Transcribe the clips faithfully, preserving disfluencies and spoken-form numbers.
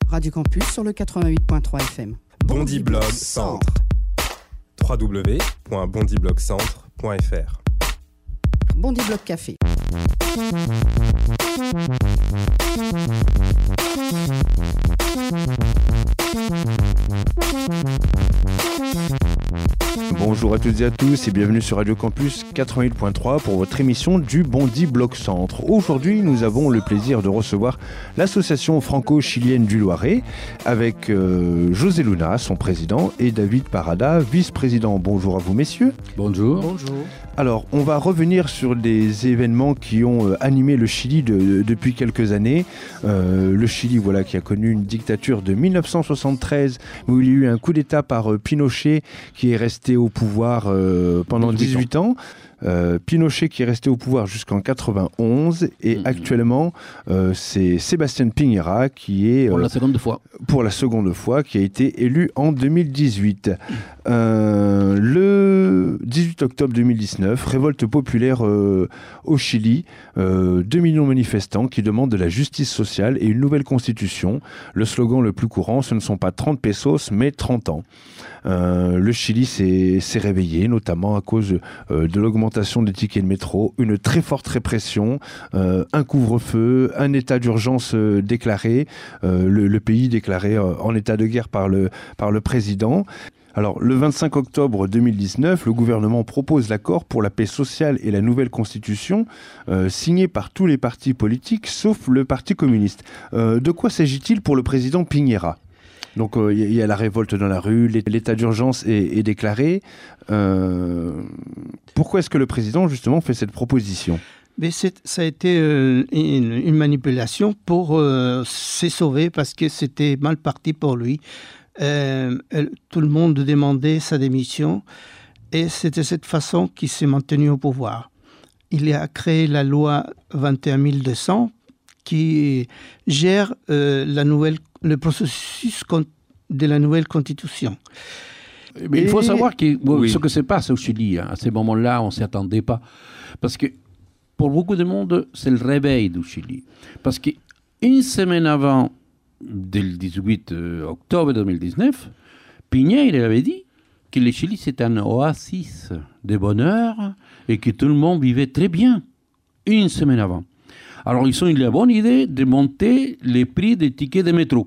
Radio Campus sur le quatre-vingt-huit virgule trois F M. Bondi Blog Centre. w w w point bondi blog centre point f r. Bondi Blog Café. Bonjour à toutes et à tous et bienvenue sur Radio Campus quatre-vingt-huit virgule trois pour votre émission du Bondi Blog Centre. Aujourd'hui, nous avons le plaisir de recevoir l'association franco-chilienne du Loiret avec euh, José Luna, son président, et David Parada, vice-président. Bonjour à vous messieurs. Bonjour. Bonjour. Alors, on va revenir sur des événements qui ont euh, animé le Chili de, de, depuis quelques années. Euh, le Chili, voilà, qui a connu une dictature de dix-neuf cent soixante-treize où il y a eu un coup d'État par euh, Pinochet qui est resté au pouvoir euh, pendant dix-huit ans. Euh, Pinochet qui est resté au pouvoir jusqu'en quatre-vingt-onze et mmh. actuellement euh, c'est Sébastien Piñera qui est euh, pour la seconde fois pour la seconde fois qui a été élu en deux mille dix-huit. Mmh. Euh, le dix-huit octobre deux mille dix-neuf, révolte populaire euh, au Chili, euh, deux millions de manifestants qui demandent de la justice sociale et une nouvelle constitution. Le slogan le plus courant, ce ne sont pas trente pesos mais trente ans. Euh, le Chili s'est, s'est réveillé, notamment à cause euh, de l'augmentation des tickets de métro, une très forte répression, euh, un couvre-feu, un état d'urgence euh, déclaré, euh, le, le pays déclaré euh, en état de guerre par le, par le président. Alors, le vingt-cinq octobre deux mille dix-neuf, le gouvernement propose l'accord pour la paix sociale et la nouvelle constitution, euh, signé par tous les partis politiques, sauf le Parti communiste. Euh, de quoi s'agit-il pour le président Piñera ? Donc il euh, y, y a la révolte dans la rue, l'état d'urgence est, est déclaré. Euh, pourquoi est-ce que le président justement fait cette proposition ? Mais c'est, ça a été euh, une, une manipulation pour euh, se sauver parce que c'était mal parti pour lui. Euh, tout le monde demandait sa démission et c'était cette façon qu'il s'est maintenu au pouvoir. Il a créé la loi vingt et un mille deux cents qui gère euh, la nouvelle, le processus de la nouvelle constitution. Mais et... il faut savoir que bon, oui. ce que se passe au Chili, hein, à ce moment-là, on ne s'y attendait pas. Parce que pour beaucoup de monde, c'est le réveil du Chili. Parce qu'une semaine avant, dès le dix-huit octobre deux mille dix-neuf, Piñera avait dit que le Chili c'était un oasis de bonheur et que tout le monde vivait très bien, une semaine avant. Alors, ils ont eu la bonne idée de monter les prix des tickets de métro.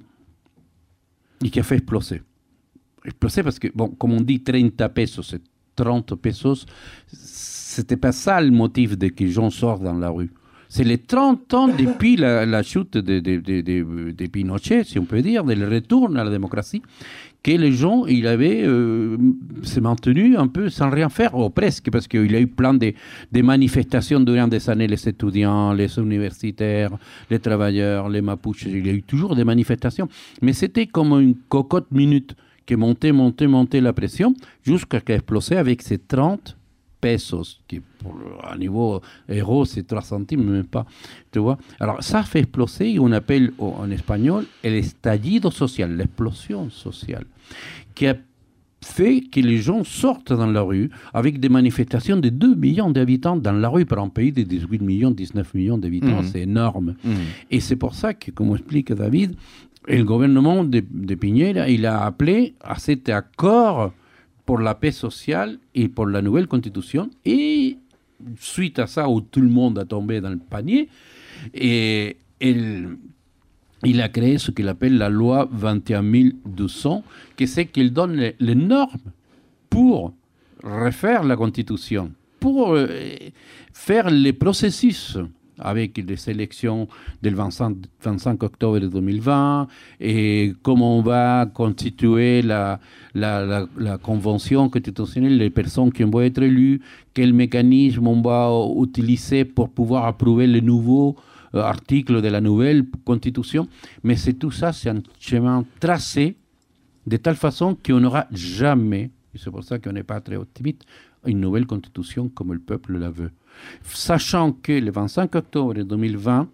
Et qui a fait exploser. Exploser parce que, bon, comme on dit, trente pesos, c'est trente pesos, c'était pas ça le motif de que les gens sortent dans la rue. C'est les trente ans depuis la, la chute de, de, de, de, de Pinochet, si on peut dire, de le retour à la démocratie, que les gens, ils avaient euh, se maintenu un peu sans rien faire, ou presque, parce qu'il y a eu plein de, de manifestations durant des années, les étudiants, les universitaires, les travailleurs, les Mapuches, il y a eu toujours des manifestations. Mais c'était comme une cocotte minute qui montait, montait, montait la pression, jusqu'à qu'elle explosait avec ces trente pesos, qui pour, à niveau euro, c'est trois centimes, même pas. Tu vois? Alors, ça fait exploser, on appelle en espagnol, el estallido social, l'explosion sociale, qui a fait que les gens sortent dans la rue avec des manifestations de deux millions d'habitants dans la rue, pour un pays de dix-huit millions, dix-neuf millions d'habitants. Mmh. C'est énorme. Mmh. Et c'est pour ça que, comme explique David, le gouvernement de, de Piñera, il a appelé à cet accord pour la paix sociale et pour la nouvelle constitution. Et suite à ça, où tout le monde a tombé dans le panier, et il, il a créé ce qu'il appelle la loi vingt et un mille deux cents, qui c'est qu'il donne les, les normes pour refaire la constitution, pour euh, faire les processus avec les élections du vingt-cinq, vingt-cinq octobre deux mille vingt, et comment on va constituer la, la, la, la convention constitutionnelle, les personnes qui vont être élues, quel mécanisme on va utiliser pour pouvoir approuver les nouveaux euh, articles de la nouvelle constitution. Mais c'est tout ça, c'est un chemin tracé de telle façon qu'on n'aura jamais, et c'est pour ça qu'on n'est pas très optimiste, une nouvelle constitution comme le peuple la veut. Sachant que le vingt-cinq octobre deux mille vingt,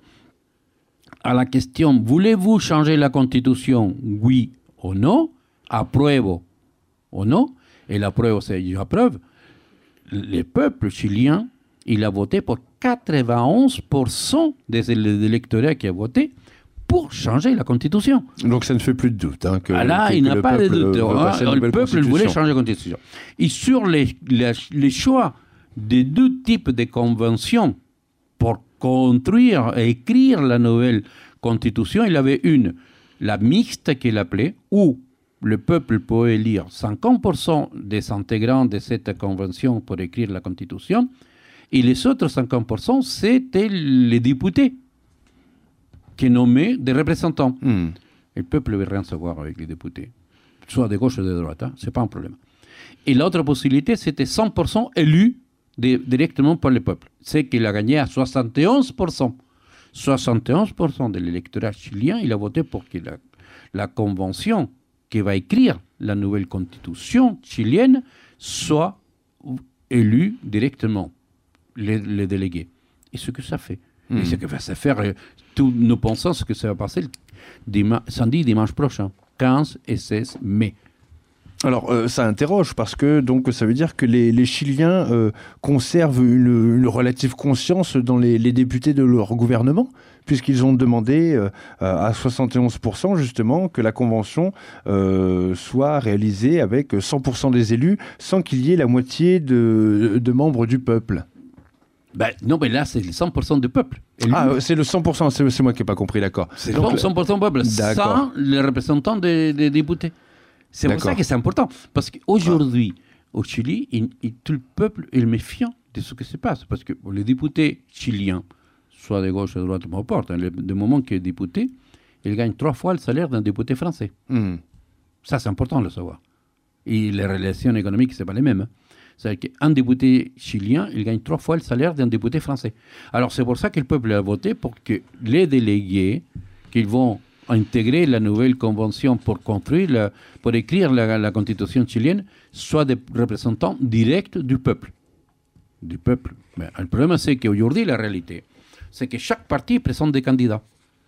à la question « Voulez-vous changer la constitution, oui ou non ?» Approve ou non, et la preuve c'est « J'approuve », le peuple chilien, il a voté pour quatre-vingt-onze pour cent des électeurs qui ont voté pour changer la Constitution. Donc ça ne fait plus de doute. Hein, que, ah là, que, il que n'a le pas de peuple doute. veut passer une Le nouvelle peuple voulait changer la Constitution. Et sur les, les, les choix des deux types de conventions pour construire et écrire la nouvelle Constitution, il y avait une, la mixte qu'il appelait, où le peuple pouvait élire cinquante pour cent des intégrants de cette convention pour écrire la Constitution, et les autres cinquante pour cent, c'était les députés qui nommaient des représentants. Hmm. Et le peuple ne veut rien savoir avec les députés, soit de gauche ou de droite, hein, ce n'est pas un problème. Et l'autre possibilité, c'était cent pour cent élus de, directement par le peuple. C'est qu'il a gagné à soixante et onze pour cent. soixante et onze pour cent de l'électorat chilien, il a voté pour que la, la convention qui va écrire la nouvelle constitution chilienne soit élue directement, les, les délégués. Et ce que ça fait. Mmh. Et ce que va se faire, euh, tous nous pensons ce que ça va passer dima- samedi, dimanche prochain, quinze et seize mai. Alors, euh, ça interroge parce que donc, ça veut dire que les, les Chiliens euh, conservent une, une relative conscience dans les, les députés de leur gouvernement, puisqu'ils ont demandé euh, à soixante et onze pour cent justement que la convention euh, soit réalisée avec cent pour cent des élus sans qu'il y ait la moitié de, de membres du peuple. Ben, non, mais là, c'est le cent pour cent du peuple. Élu. Ah, c'est le cent pour cent, c'est, c'est moi qui n'ai pas compris, d'accord. C'est donc, cent pour cent du peuple, sans les représentants des, des députés. C'est D'accord. pour ça que c'est important. Parce qu'aujourd'hui, ah. au Chili, il, il, tout le peuple est méfiant de ce qui se passe. Parce que les députés chiliens, soit de gauche ou de droite, peu importe, hein, le, le moment qu'il est député, il gagne trois fois le salaire d'un député français. Mm. Ça, c'est important de le savoir. Et les relations économiques, ce n'est pas les mêmes. Hein. C'est-à-dire qu'un député chilien, il gagne trois fois le salaire d'un député français. Alors, c'est pour ça que le peuple a voté pour que les délégués, qu'ils vont intégrer la nouvelle convention pour construire, la, pour écrire la, la constitution chilienne, soit des représentants directs du peuple. Du peuple. Mais le problème, c'est qu'aujourd'hui, la réalité, c'est que chaque parti présente des candidats.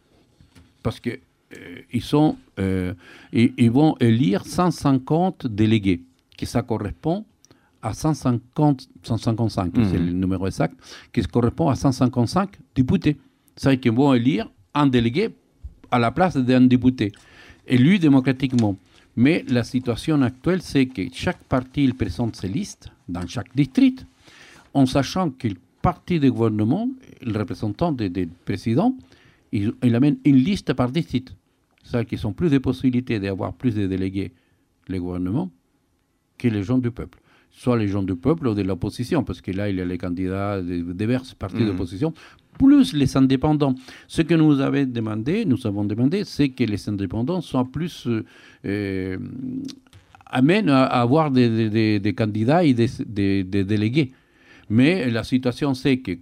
Parce qu'ils euh, sont, euh, ils, ils vont élire cent cinquante délégués, que ça correspond à cent cinquante, cent cinquante-cinq, mmh. c'est le numéro exact, qui correspond à cent cinquante-cinq députés. C'est-à-dire qu'ils vont élire un délégué à la place d'un député, élu démocratiquement. Mais la situation actuelle, c'est que chaque parti il présente ses listes dans chaque district, en sachant que le parti de gouvernement, le représentant des de présidents, il, il amène une liste par district. C'est-à-dire qu'ils ont plus de possibilités d'avoir plus de délégués, les gouvernements, que les gens du peuple. Soit les gens du peuple ou de l'opposition, parce que là, il y a les candidats de divers partis mmh. d'opposition, plus les indépendants. Ce que nous avons demandé, nous avons demandé, c'est que les indépendants soient plus euh, euh, amènent à avoir des, des, des, des candidats et des, des, des délégués. Mais la situation, c'est que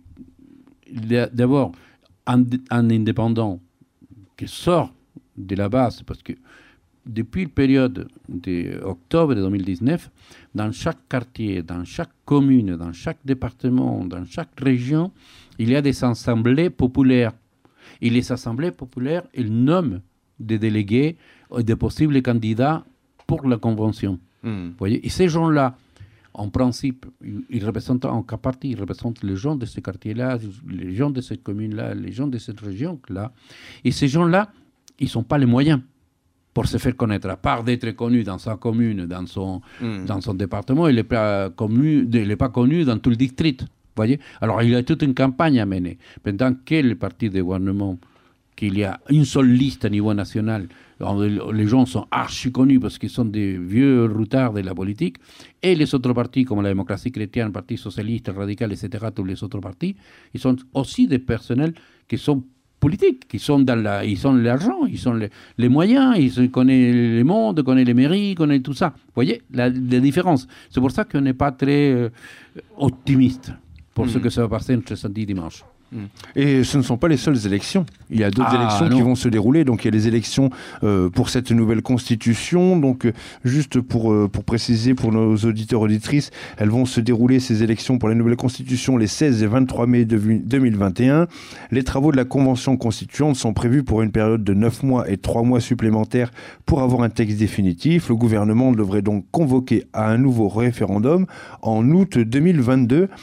d'abord, un, un indépendant qui sort de la base, parce que depuis la période d'octobre deux mille dix-neuf, dans chaque quartier, dans chaque commune, dans chaque département, dans chaque région, il y a des assemblées populaires. Et les assemblées populaires, ils nomment des délégués, des possibles candidats pour la convention. Mmh. Voyez, et ces gens-là, en principe, ils représentent en cas partie, ils représentent les gens de ce quartier-là, les gens de cette commune-là, les gens de cette région-là. Et ces gens-là, ils ne sont pas les moyens pour se faire connaître, à part d'être connu dans sa commune, dans son, mmh. dans son département, il n'est pas, pas connu dans tout le district. Voyez. Alors, il y a toute une campagne à mener. Pendant que le parti de gouvernement, qu'il y a une seule liste à niveau national, les gens sont archi connus parce qu'ils sont des vieux routards de la politique, et les autres partis, comme la démocratie chrétienne, le Parti socialiste, radical, et cetera, tous les autres partis, ils sont aussi des personnels qui sont politiques, qui sont dans la, ils ont l'argent, ils ont les, les moyens, ils connaissent le monde, connaissent les mairies, connaissent tout ça. Vous voyez la, la différence. C'est pour ça qu'on n'est pas très euh, optimiste pour mmh. ce que ça va passer entre samedi et dimanche. Et ce ne sont pas les seules élections. Il y a d'autres ah, élections non. qui vont se dérouler. Donc il y a les élections euh, pour cette nouvelle constitution. Donc euh, juste pour, euh, pour préciser pour nos auditeurs auditrices, elles vont se dérouler ces élections pour la nouvelle constitution les seize et vingt-trois mai deux mille vingt et un. Les travaux de la convention constituante sont prévus pour une période de neuf mois et trois mois supplémentaires pour avoir un texte définitif. Le gouvernement devrait donc convoquer à un nouveau référendum en août deux mille vingt-deux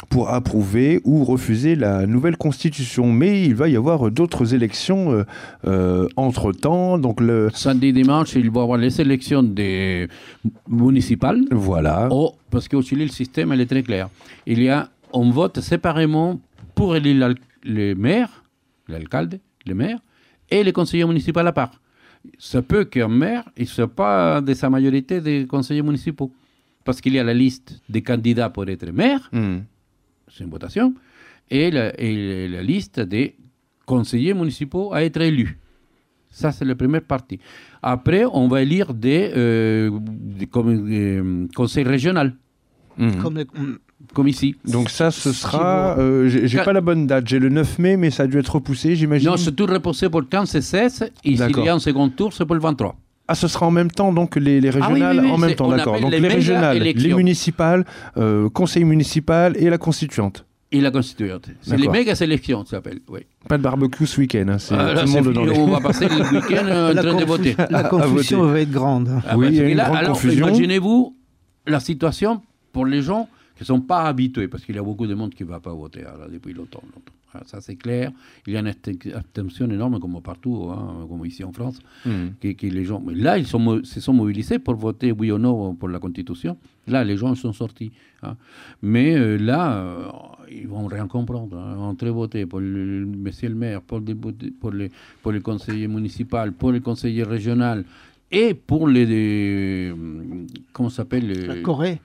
pour approuver ou refuser la nouvelle constitution. Mais il va y avoir d'autres élections euh, euh, entre-temps. Donc le... Samedi, dimanche, il va y avoir les élections des municipales. Voilà. Oh, parce qu'au Chili, le système elle est très clair. Il y a, on vote séparément pour élire les maires, l'alcalde, les maires, et les conseillers municipaux à part. Ça peut qu'un maire ne soit pas de sa majorité des conseillers municipaux. Parce qu'il y a la liste des candidats pour être maire, mmh. c'est une votation, et la, et la liste des conseillers municipaux à être élus. Ça, c'est la première partie. Après, on va élire des, euh, des, comme, des conseils régionaux. Mmh. Comme, les, comme ici. Donc ça, ce sera... Euh, j'ai j'ai Quand... pas la bonne date. J'ai le neuf mai, mais ça a dû être repoussé, j'imagine. Non, c'est tout repoussé pour le quinze et seize. Et s'il y a un second tour, c'est pour le vingt-trois. Ah, ce sera en même temps, donc les, les régionales ah oui, oui, oui, en même temps, d'accord. Donc les, les régionales, élections. Les municipales, euh, conseil municipal et la constituante. Et la constituante. C'est les méga élections, ça s'appelle. Oui. Pas de barbecue ce week-end. Hein, c'est ah, là, tout le monde fini, dans les... On va passer le week-end en train de voter. La confusion va être grande. Ah, oui, il y a une là, grande alors, confusion. Imaginez-vous la situation pour les gens qui ne sont pas habitués, parce qu'il y a beaucoup de monde qui ne va pas voter alors, depuis longtemps. longtemps. Alors, ça, c'est clair. Il y a une abstention énorme, comme partout, hein, comme ici en France. Mm. Que, que les gens... Mais là, ils sont, se sont mobilisés pour voter oui ou non pour la Constitution. Là, les gens sont sortis. Hein. Mais euh, là, euh, ils vont rien comprendre. Hein. Entrer voter pour le, monsieur le maire, pour, les, pour, les, pour les conseillers municipaux, pour les conseillers régionaux et pour les... les comment ça s'appelle les, La Corée.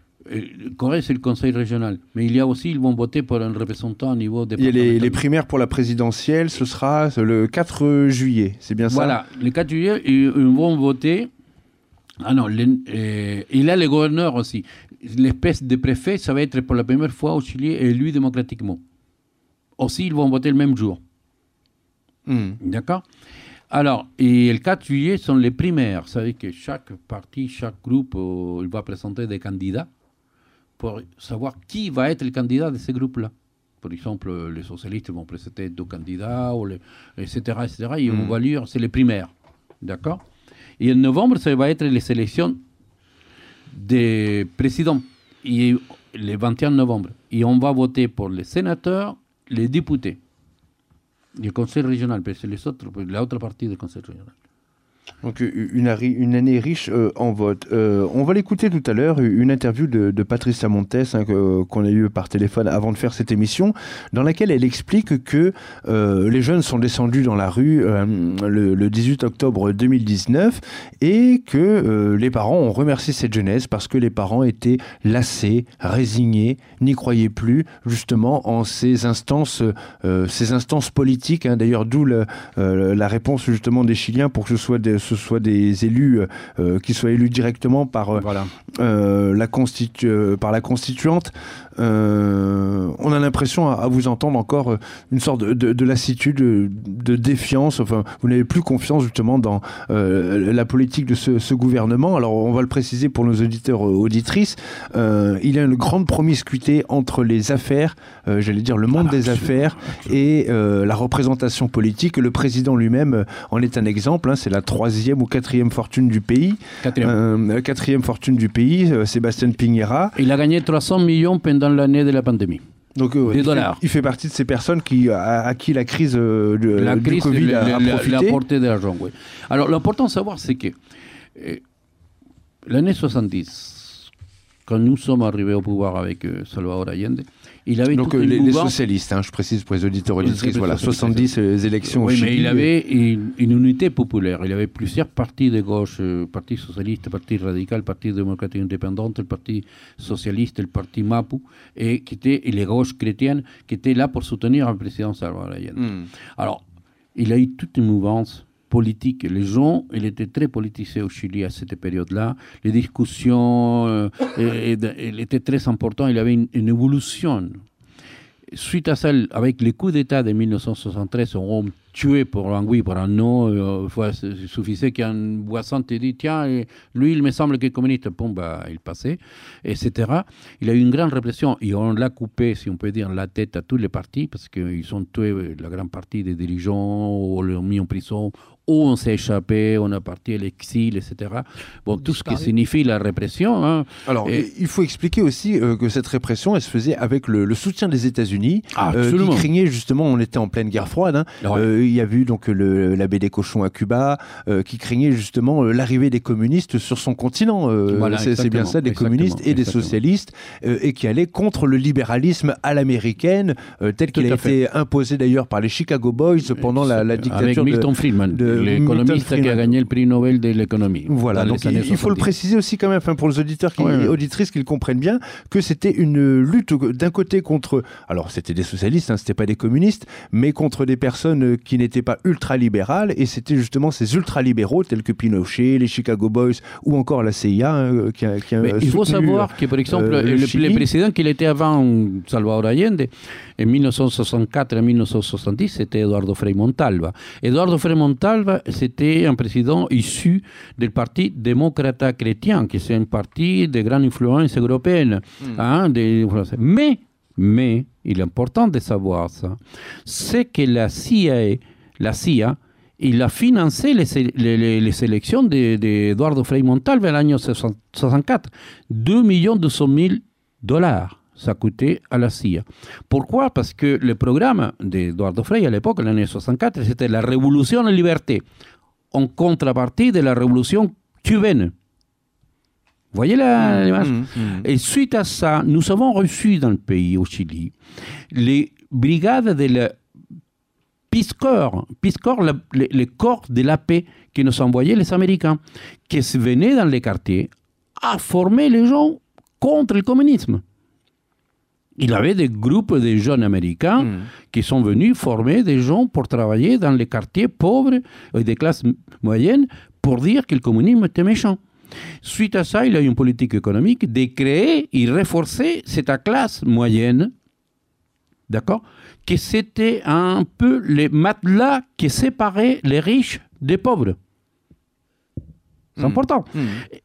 Le Corée, c'est le conseil régional. Mais il y a aussi, ils vont voter pour un représentant au niveau des... Il y a les, les primaires pour la présidentielle, ce sera le quatre juillet, c'est bien ça? Voilà, le quatre juillet, ils, ils vont voter... Ah non, les, euh, il y a les gouverneurs aussi. L'espèce de préfet, ça va être pour la première fois au Chili élu démocratiquement. Aussi, ils vont voter le même jour. Mm. D'accord? Alors, et le quatre juillet sont les primaires. Vous savez que chaque parti, chaque groupe, euh, il va présenter des candidats pour savoir qui va être le candidat de ces groupes-là. Par exemple, les socialistes vont présenter deux candidats, ou les, et cetera, et cetera. Et mmh. on va lire, c'est les primaires. D'accord? Et en novembre, ça va être les élections des présidents. Et le vingt et un novembre. Et on va voter pour les sénateurs, les députés. Et le conseil régional, parce que les autres, l'autre partie du conseil régional. Donc une, une année riche euh, en vote. Euh, on va l'écouter tout à l'heure, une interview de, de Patricia Montes hein, que, qu'on a eue par téléphone avant de faire cette émission, dans laquelle elle explique que euh, les jeunes sont descendus dans la rue euh, le, le dix-huit octobre deux mille dix-neuf et que euh, les parents ont remercié cette jeunesse parce que les parents étaient lassés, résignés, n'y croyaient plus justement en ces instances, euh, ces instances politiques. Hein. D'ailleurs, d'où le, euh, la réponse justement des Chiliens pour que ce soit des ce soit des élus euh, qui soient élus directement par, euh, voilà. euh, la, constitu- euh, par la constituante. Euh, on a l'impression à, à vous entendre encore euh, une sorte de, de, de lassitude, de, de défiance. Enfin, vous n'avez plus confiance justement dans euh, la politique de ce, ce gouvernement. Alors, on va le préciser pour nos auditeurs euh, auditrices. Euh, il y a une grande promiscuité entre les affaires, euh, j'allais dire le monde ah, des affaires, absolument. et euh, la représentation politique. Le président lui-même euh, en est un exemple. Hein, c'est la troisième ou quatrième fortune du pays. Quatrième. Euh, quatrième fortune du pays, euh, Sébastien Piñera. Il a gagné trois cents millions pendant l'année de la pandémie. Donc, euh, des il, dollars. Fait, il fait partie de ces personnes qui, à, à qui la crise euh, de, la du crise, Covid le, a, a le, profité. a apporté de l'argent, oui. Alors, l'important de savoir, c'est que euh, l'année soixante-dix, quand nous sommes arrivés au pouvoir avec euh, Salvador Allende, il avait donc tout les, une les mouvance... socialistes, hein, je précise pour les auditeurs auditrices, voilà, soixante-dix les élections oui, au Chili. Oui, mais il avait une, une unité populaire. Il avait plusieurs partis de gauche, euh, parti socialiste, parti radical, parti démocratique indépendant, le parti socialiste, le parti Mapu, et, qui était, et les gauches chrétiennes qui étaient là pour soutenir le président Salvador Allende. Mm. Alors, il a eu toute une mouvance politique. Les gens, il était très politisé au Chili à cette période-là. Les discussions, euh, et, et, il était très important. Il avait une, une évolution. Suite à ça, avec les coups d'État de mille neuf cent soixante-treize, on a tué pour un oui, pour un non. Euh, il suffisait qu'un voisin te dise, tiens, lui, il me semble qu'il est communiste. Bon, bah, il passait, et cetera. Il a eu une grande répression et on l'a coupé, si on peut dire, la tête à tous les partis parce qu'ils ont tué la grande partie des dirigeants, ou l'ont mis en prison, où on s'est échappé, on a parti à l'exil, et cetera. Bon, tout ce qui signifie la répression. Hein. Alors, et... il faut expliquer aussi euh, que cette répression, elle se faisait avec le, le soutien des États-Unis, ah, euh, qui craignaient justement, on était en pleine guerre froide. Hein. Ouais. Euh, il y a eu donc le, la baie des cochons à Cuba, euh, qui craignait justement euh, l'arrivée des communistes sur son continent. Euh, voilà, c'est, c'est bien ça, des communistes et des exactement. socialistes, euh, et qui allaient contre le libéralisme à l'américaine, euh, tel qu'il tout a été fait. imposé d'ailleurs par les Chicago Boys pendant la, la dictature avec Milton de, Friedman. de l'économiste qui a gagné le prix Nobel de l'économie. Voilà, donc il, il faut le préciser aussi quand même, enfin pour les auditeurs qui, ouais, ouais. auditrices qu'ils comprennent bien, que c'était une lutte d'un côté contre, alors c'était des socialistes, hein, c'était pas des communistes, mais contre des personnes qui n'étaient pas ultra-libérales, et c'était justement ces ultra-libéraux tels que Pinochet, les Chicago Boys ou encore la C I A hein, qui a, qui a Il faut savoir que par exemple euh, le, le, le président qui était avant Salvador Allende, en mille neuf cent soixante-quatre et mille neuf cent soixante-dix, c'était Eduardo Frei Montalva. Eduardo Frei Montalva, c'était un président issu du parti démocrate chrétien, qui est un parti de grande influence européenne. Mm. Hein, de... Mais, mais, il est important de savoir ça, c'est que la C I A, la C I A, il a financé les, les, les élections d'Eduardo de Frei Montalva en l'année soixante-quatre. deux millions deux cent mille dollars. Ça coûtait à la C I A. Pourquoi? Parce que le programme d'Eduardo Frei à l'époque, en l'année soixante-quatre, c'était la révolution en liberté, en contrepartie de la révolution cubaine. Vous voyez la, l'image? Mmh, mmh. Et suite à ça, nous avons reçu dans le pays, au Chili, les brigades de la Peace Corps, Peace Corps, le, le, le corps de la paix que nous envoyaient les Américains, qui venaient dans les quartiers à former les gens contre le communisme. Il y avait des groupes de jeunes américains mmh. qui sont venus former des gens pour travailler dans les quartiers pauvres et des classes moyennes pour dire que le communisme était méchant. Suite à ça, il y a eu une politique économique de créer et renforcer cette classe moyenne, d'accord, que c'était un peu les matelas qui séparaient les riches des pauvres. C'est mmh. important. Mmh.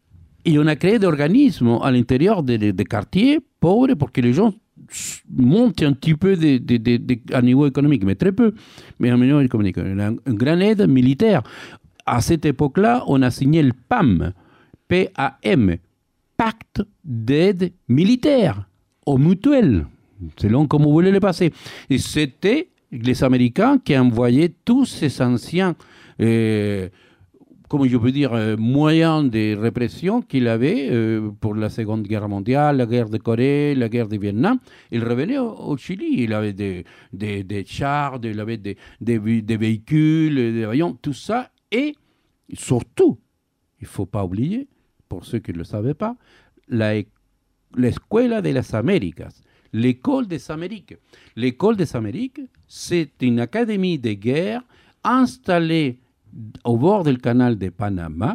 Et on a créé des organismes à l'intérieur des, des, des quartiers pauvres pour que les gens montent un petit peu de, de, de, de, à niveau économique, mais très peu, mais à niveau économique. On a une grande aide militaire. À cette époque-là, on a signé le P A M, P A M, Pacte d'aide militaire, au mutuel, selon comme vous voulez le passer. Et c'était les Américains qui envoyaient tous ces anciens euh, comment je peux dire, euh, moyens de répression qu'il avait euh, pour la Seconde Guerre mondiale, la guerre de Corée, la guerre du Vietnam. Il revenait au, au Chili. Il avait des, des, des chars, il avait des, des, des véhicules, des avions, tout ça. Et surtout, il ne faut pas oublier, pour ceux qui ne le savaient pas, la, l'Escuela de las Américas, l'école des Amériques. L'école des Amériques, c'est une académie de guerre installée au bord du canal de Panama.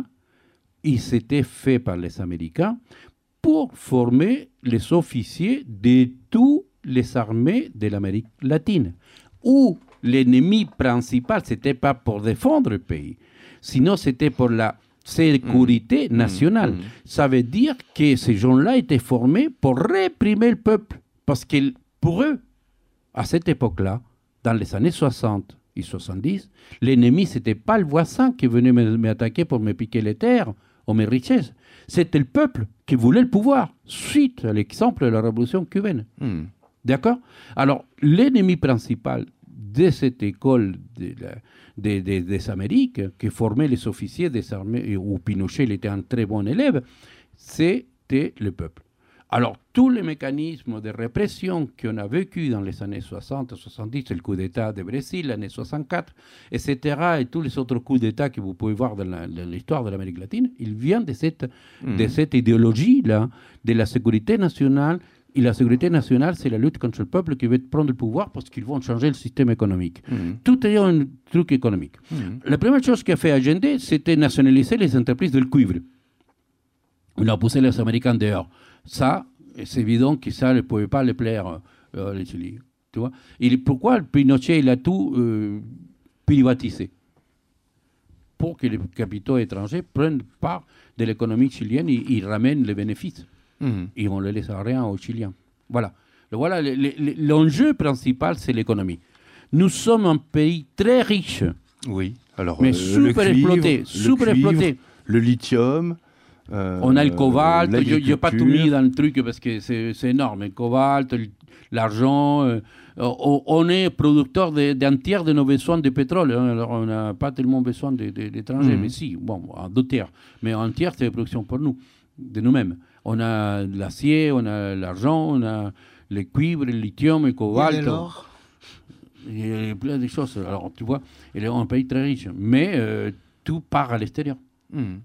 Il s'était fait par les Américains pour former les officiers de toutes les armées de l'Amérique latine, où l'ennemi principal, ce n'était pas pour défendre le pays, sinon c'était pour la sécurité mmh. nationale. Mmh. Ça veut dire que ces gens-là étaient formés pour réprimer le peuple, parce que pour eux, à cette époque-là, dans les années soixante et soixante-dix, l'ennemi, ce n'était pas le voisin qui venait m'attaquer pour me piquer les terres ou mes richesses. C'était le peuple qui voulait le pouvoir, suite à l'exemple de la révolution cubaine. Mmh. D'accord? Alors, l'ennemi principal de cette école de la, de, de, des Amériques, qui formait les officiers des armées, où Pinochet il était un très bon élève, c'était le peuple. Alors, tous les mécanismes de répression qu'on a vécu dans les années soixante, soixante-dix, le coup d'État de Brésil, l'année soixante-quatre, et cetera, et tous les autres coups d'État que vous pouvez voir dans, la, dans l'histoire de l'Amérique latine, ils viennent de cette, mmh. de cette idéologie-là, de la sécurité nationale. Et la sécurité nationale, c'est la lutte contre le peuple qui veut prendre le pouvoir parce qu'ils vont changer le système économique. Mmh. Tout est un truc économique. Mmh. La première chose qu'a fait Allende, c'était nationaliser les entreprises del cuivre. On a poussé les Américains dehors. Ça, c'est évident que ça ne pouvait pas les plaire, euh, les Chili. Tu vois? Et pourquoi Pinochet il a tout euh, privatisé? Pour que les capitaux étrangers prennent part de l'économie chilienne et, et ramènent les bénéfices. Mmh. Et on ne laisse rien aux Chiliens. Voilà. Voilà le, le, l'enjeu principal, c'est l'économie. Nous sommes un pays très riche. Oui. Alors, Mais euh, super le cuivre, exploité, le super cuivre, exploité. Le lithium. Euh, On a le cobalt, je n'ai pas tout mis l'agriculture. dans le truc parce que c'est c'est énorme. Le cobalt, l- l'argent. euh, on on est producteur de- d'un tiers de nos besoins de pétrole. Hein, alors on n'a pas tellement besoin de- de- d'étrangers, Mhm. mais si, bon, en deux tiers. Mais un tiers, c'est la production pour nous, de nous-mêmes. On a l'acier, on a l'argent, on a le cuivre, le lithium, le Il y a cobalt. de l'or. Il y a plein de choses. Alors, tu vois, il est un pays très riche. Mais euh, tout part à l'extérieur. Mhm.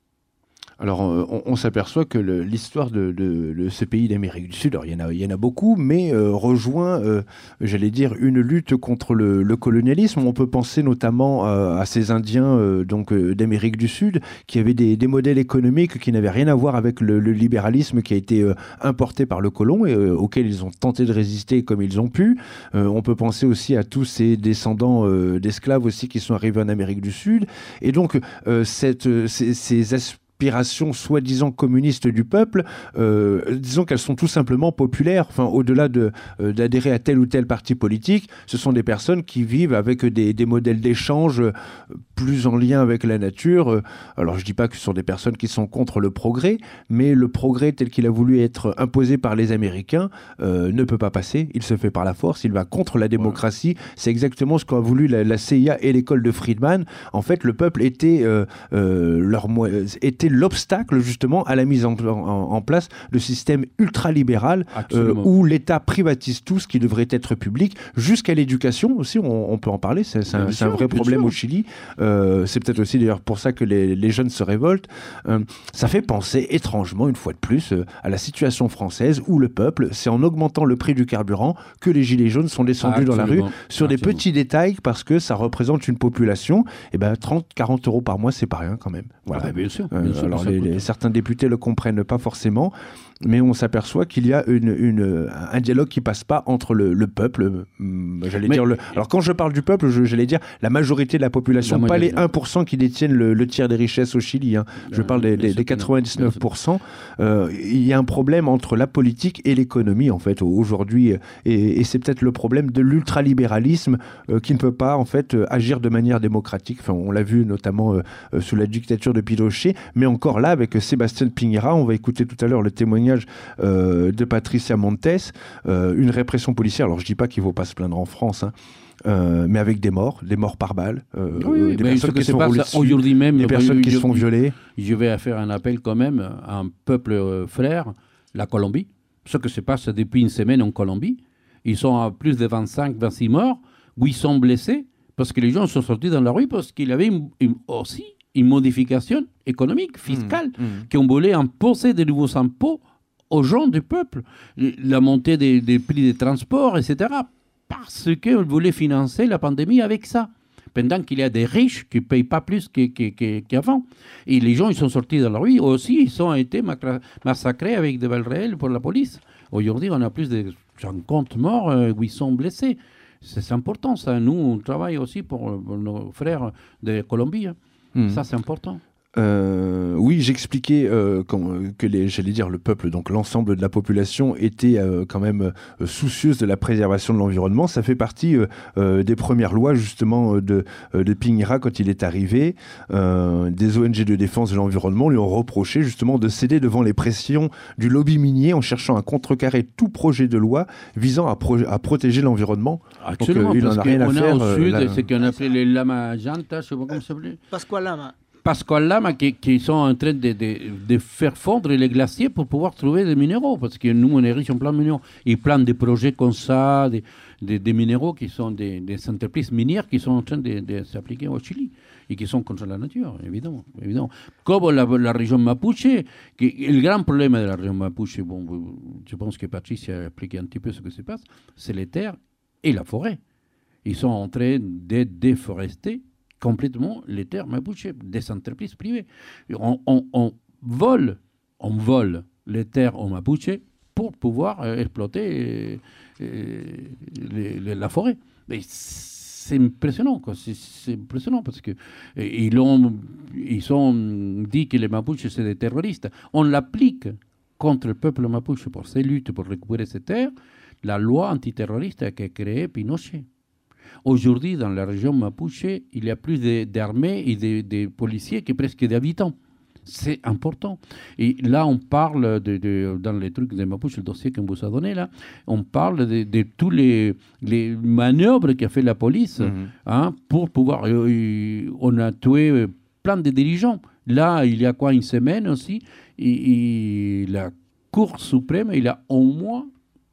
Alors, euh, on, on s'aperçoit que le- l'histoire de, de- de ce pays d'Amérique du Sud, alors il y en a, il y en a beaucoup, mais euh, rejoint, euh, j'allais dire, une lutte contre le, le colonialisme. On peut penser notamment euh, à ces Indiens euh, donc euh, d'Amérique du Sud qui avaient des, des modèles économiques qui n'avaient rien à voir avec le, le libéralisme qui a été euh, importé par le colon et euh, auquel ils ont tenté de résister comme ils ont pu. Euh, on peut penser aussi à tous ces descendants euh, d'esclaves aussi qui sont arrivés en Amérique du Sud. Et donc, euh, cette, euh, ces, ces aspirations soi-disant communistes du peuple, euh, disons qu'elles sont tout simplement populaires. Enfin, au-delà de, euh, d'adhérer à tel ou tel parti politique, ce sont des personnes qui vivent avec des, des modèles d'échange euh, plus en lien avec la nature. Euh, alors, je dis pas que ce sont des personnes qui sont contre le progrès, mais le progrès tel qu'il a voulu être imposé par les Américains euh, ne peut pas passer. Il se fait par la force. Il va contre la démocratie. Voilà. C'est exactement ce qu'a voulu la, la C I A et l'école de Friedman. En fait, le peuple était euh, euh, leur mo- était l'obstacle justement à la mise en, en, en place de système ultralibéral euh, où l'État privatise tout ce qui devrait être public, jusqu'à l'éducation aussi, on, on peut en parler, c'est, c'est, un, c'est un vrai problème sûr. Au Chili. Euh, c'est peut-être aussi d'ailleurs pour ça que les, les jeunes se révoltent. Euh, ça fait penser étrangement, une fois de plus, euh, à la situation française où le peuple, c'est en augmentant le prix du carburant que les gilets jaunes sont descendus Absolument. Dans la rue sur Absolument. Des petits détails parce que ça représente une population, et ben trente à quarante euros par mois, c'est pas rien quand même. Voilà. Ah bah bien sûr. Bien Euh, sûr alors les, les, certains députés le comprennent pas forcément, mais on s'aperçoit qu'il y a une, une, un dialogue qui passe pas entre le, le peuple, hum, j'allais mais, dire le... Alors quand je parle du peuple, je, j'allais dire la majorité de la population, la pas les un pour cent qui détiennent le, le tiers des richesses au Chili. Hein. Je parle des, des, des quatre-vingt-dix-neuf pour cent. Euh, il y a un problème entre la politique et l'économie en fait aujourd'hui, et, et c'est peut-être le problème de l'ultralibéralisme euh, qui ne peut pas en fait euh, agir de manière démocratique. Enfin, on l'a vu notamment euh, euh, sous la dictature de Pinochet, mais encore là avec Sébastien Piñera, on va écouter tout à l'heure le témoignage euh, de Patricia Montes, euh, une répression policière. Alors je dis pas qu'il ne faut pas se plaindre en France, hein, euh, mais avec des morts, des morts par balle, euh, oui, des personnes qui sont roulées dessus, aujourd'hui même, des personnes qui je, se font violer. Je vais faire un appel quand même à un peuple euh, frère, la Colombie. Ce qui se passe depuis une semaine en Colombie, ils sont à plus de vingt-cinq, vingt-six morts, huit cents blessés, parce que les gens sont sortis dans la rue parce qu'il y avait une, une, aussi une modification économique, fiscale, mmh, mmh. qui ont voulu imposer de nouveaux impôts aux gens du peuple. La montée des, des prix des transports, et cetera. Parce qu'on voulait financer la pandémie avec ça. Pendant qu'il y a des riches qui ne payent pas plus que, que, que, qu'avant. Et les gens, ils sont sortis dans la rue. Aussi, ils ont été massacrés avec des balles réelles pour la police. Aujourd'hui, on a plus de cinquante morts, huit cents blessés. C'est important, ça. Nous, on travaille aussi pour, pour nos frères de Colombie. Hein. Mmh. Ça, c'est important. Euh, oui, j'expliquais euh, quand, que les, j'allais dire le peuple, donc l'ensemble de la population était euh, quand même euh, soucieuse de la préservation de l'environnement. Ça fait partie euh, euh, des premières lois justement de, de Piñera quand il est arrivé. Euh, des O N G de défense de l'environnement lui ont reproché justement de céder devant les pressions du lobby minier en cherchant à contrecarrer tout projet de loi visant à, pro- à protéger l'environnement. Absolument, donc, euh, il parce en a rien à faire. Au sud, là, c'est qu'on appelait les lama janta, je sais pas comment ça s'appelait. Pascual Lama. Pascual Lama qui, qui sont en train de, de, de faire fondre les glaciers pour pouvoir trouver des minéraux, parce que nous, on est riches en plein de minéraux. Ils plantent des projets comme ça, des, des, des minéraux qui sont des, des entreprises minières qui sont en train de, de s'appliquer au Chili et qui sont contre la nature, évidemment. évidemment. Comme la, la région Mapuche, qui, le grand problème de la région Mapuche, bon, je pense que Patricia a expliqué un petit peu ce que se passe, c'est les terres et la forêt. Ils sont en train de déforester complètement les terres mapuche, des entreprises privées. On, on, on, vole, on vole les terres aux mapuche pour pouvoir euh, exploiter euh, les, les, la forêt. Mais c'est impressionnant, quoi. C'est, c'est impressionnant parce que ils ont, ils ont dit que les mapuches c'est des terroristes. On l'applique contre le peuple mapuche pour ses luttes pour récupérer ces terres, la loi antiterroriste qu'a créée Pinochet. Aujourd'hui, dans la région Mapuche, il y a plus de- d'armées et de, de policiers que presque d'habitants. C'est important. Et là, on parle, de, de- dans les trucs de Mapuche, le dossier qu'on vous a donné, là, on parle de, de tous les, les manœuvres qu'a fait la police Mhm. hein, pour pouvoir... euh, euh, on a tué euh, plein de dirigeants. Là, il y a quoi, une semaine aussi, et, et la Cour suprême, il a au moins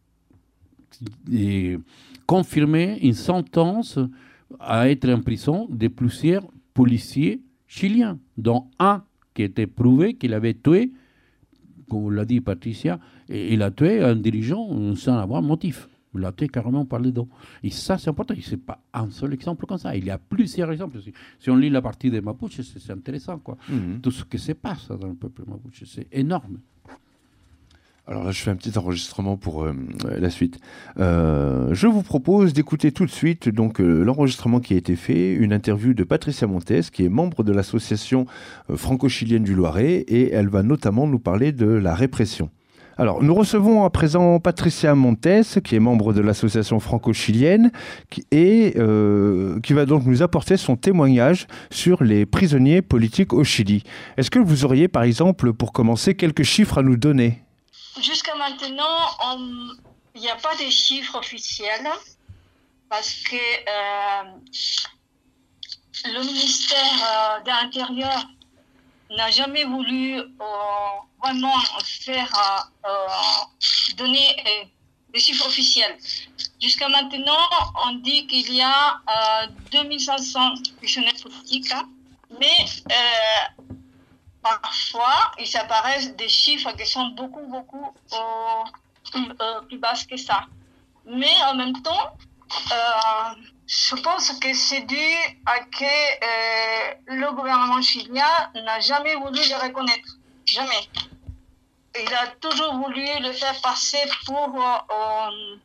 et, confirmé une sentence à être en prison de plusieurs policiers chiliens, dont un qui était prouvé qu'il avait tué, comme l'a dit Patricia, et il a tué un dirigeant sans avoir motif. Il l'a tué carrément par les dents. Et ça, c'est important. Ce n'est pas un seul exemple comme ça. Il y a plusieurs exemples. Si, si on lit la partie des Mapuche, c'est, c'est intéressant, quoi. Mhm. Tout ce qui se passe dans le peuple Mapuche, c'est énorme. Alors là, je fais un petit enregistrement pour euh, la suite. Euh, je vous propose d'écouter tout de suite donc euh, l'enregistrement qui a été fait, une interview de Patricia Montes, qui est membre de l'association euh, franco-chilienne du Loiret, et elle va notamment nous parler de la répression. Alors, nous recevons à présent Patricia Montes, qui est membre de l'association franco-chilienne, qui, et euh, qui va donc nous apporter son témoignage sur les prisonniers politiques au Chili. Est-ce que vous auriez, par exemple, pour commencer, quelques chiffres à nous donner ? Jusqu'à maintenant, on- il n'y a pas de chiffres officiels parce que euh, le ministère euh, de l'Intérieur n'a jamais voulu euh, vraiment faire euh, euh, donner euh, des chiffres officiels. Jusqu'à maintenant, on dit qu'il y a euh, deux mille cinq cents prisonniers politiques, hein, mais euh, parfois, il apparaissent des chiffres qui sont beaucoup, beaucoup euh, plus, euh, plus bas que ça. Mais en même temps, euh, je pense que c'est dû à que euh, le gouvernement chilien n'a jamais voulu le reconnaître. Jamais. Il a toujours voulu le faire passer pour, euh,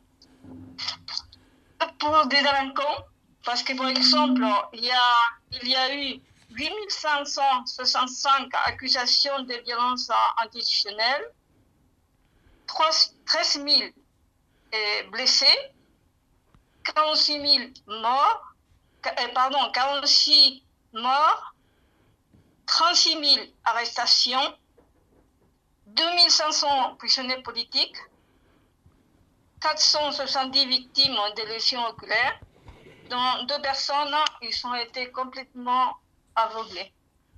pour des délinquants. Parce que, par exemple, il y a, il y a eu huit mille cinq cent soixante-cinq accusations de violences institutionnelles, treize mille blessés, quarante-six mille morts, pardon, quarante-six morts, trente-six mille arrestations, deux mille cinq cents prisonniers politiques, quatre cent soixante-dix victimes de lésions oculaires, dont deux personnes ils ont été complètement aveuglés.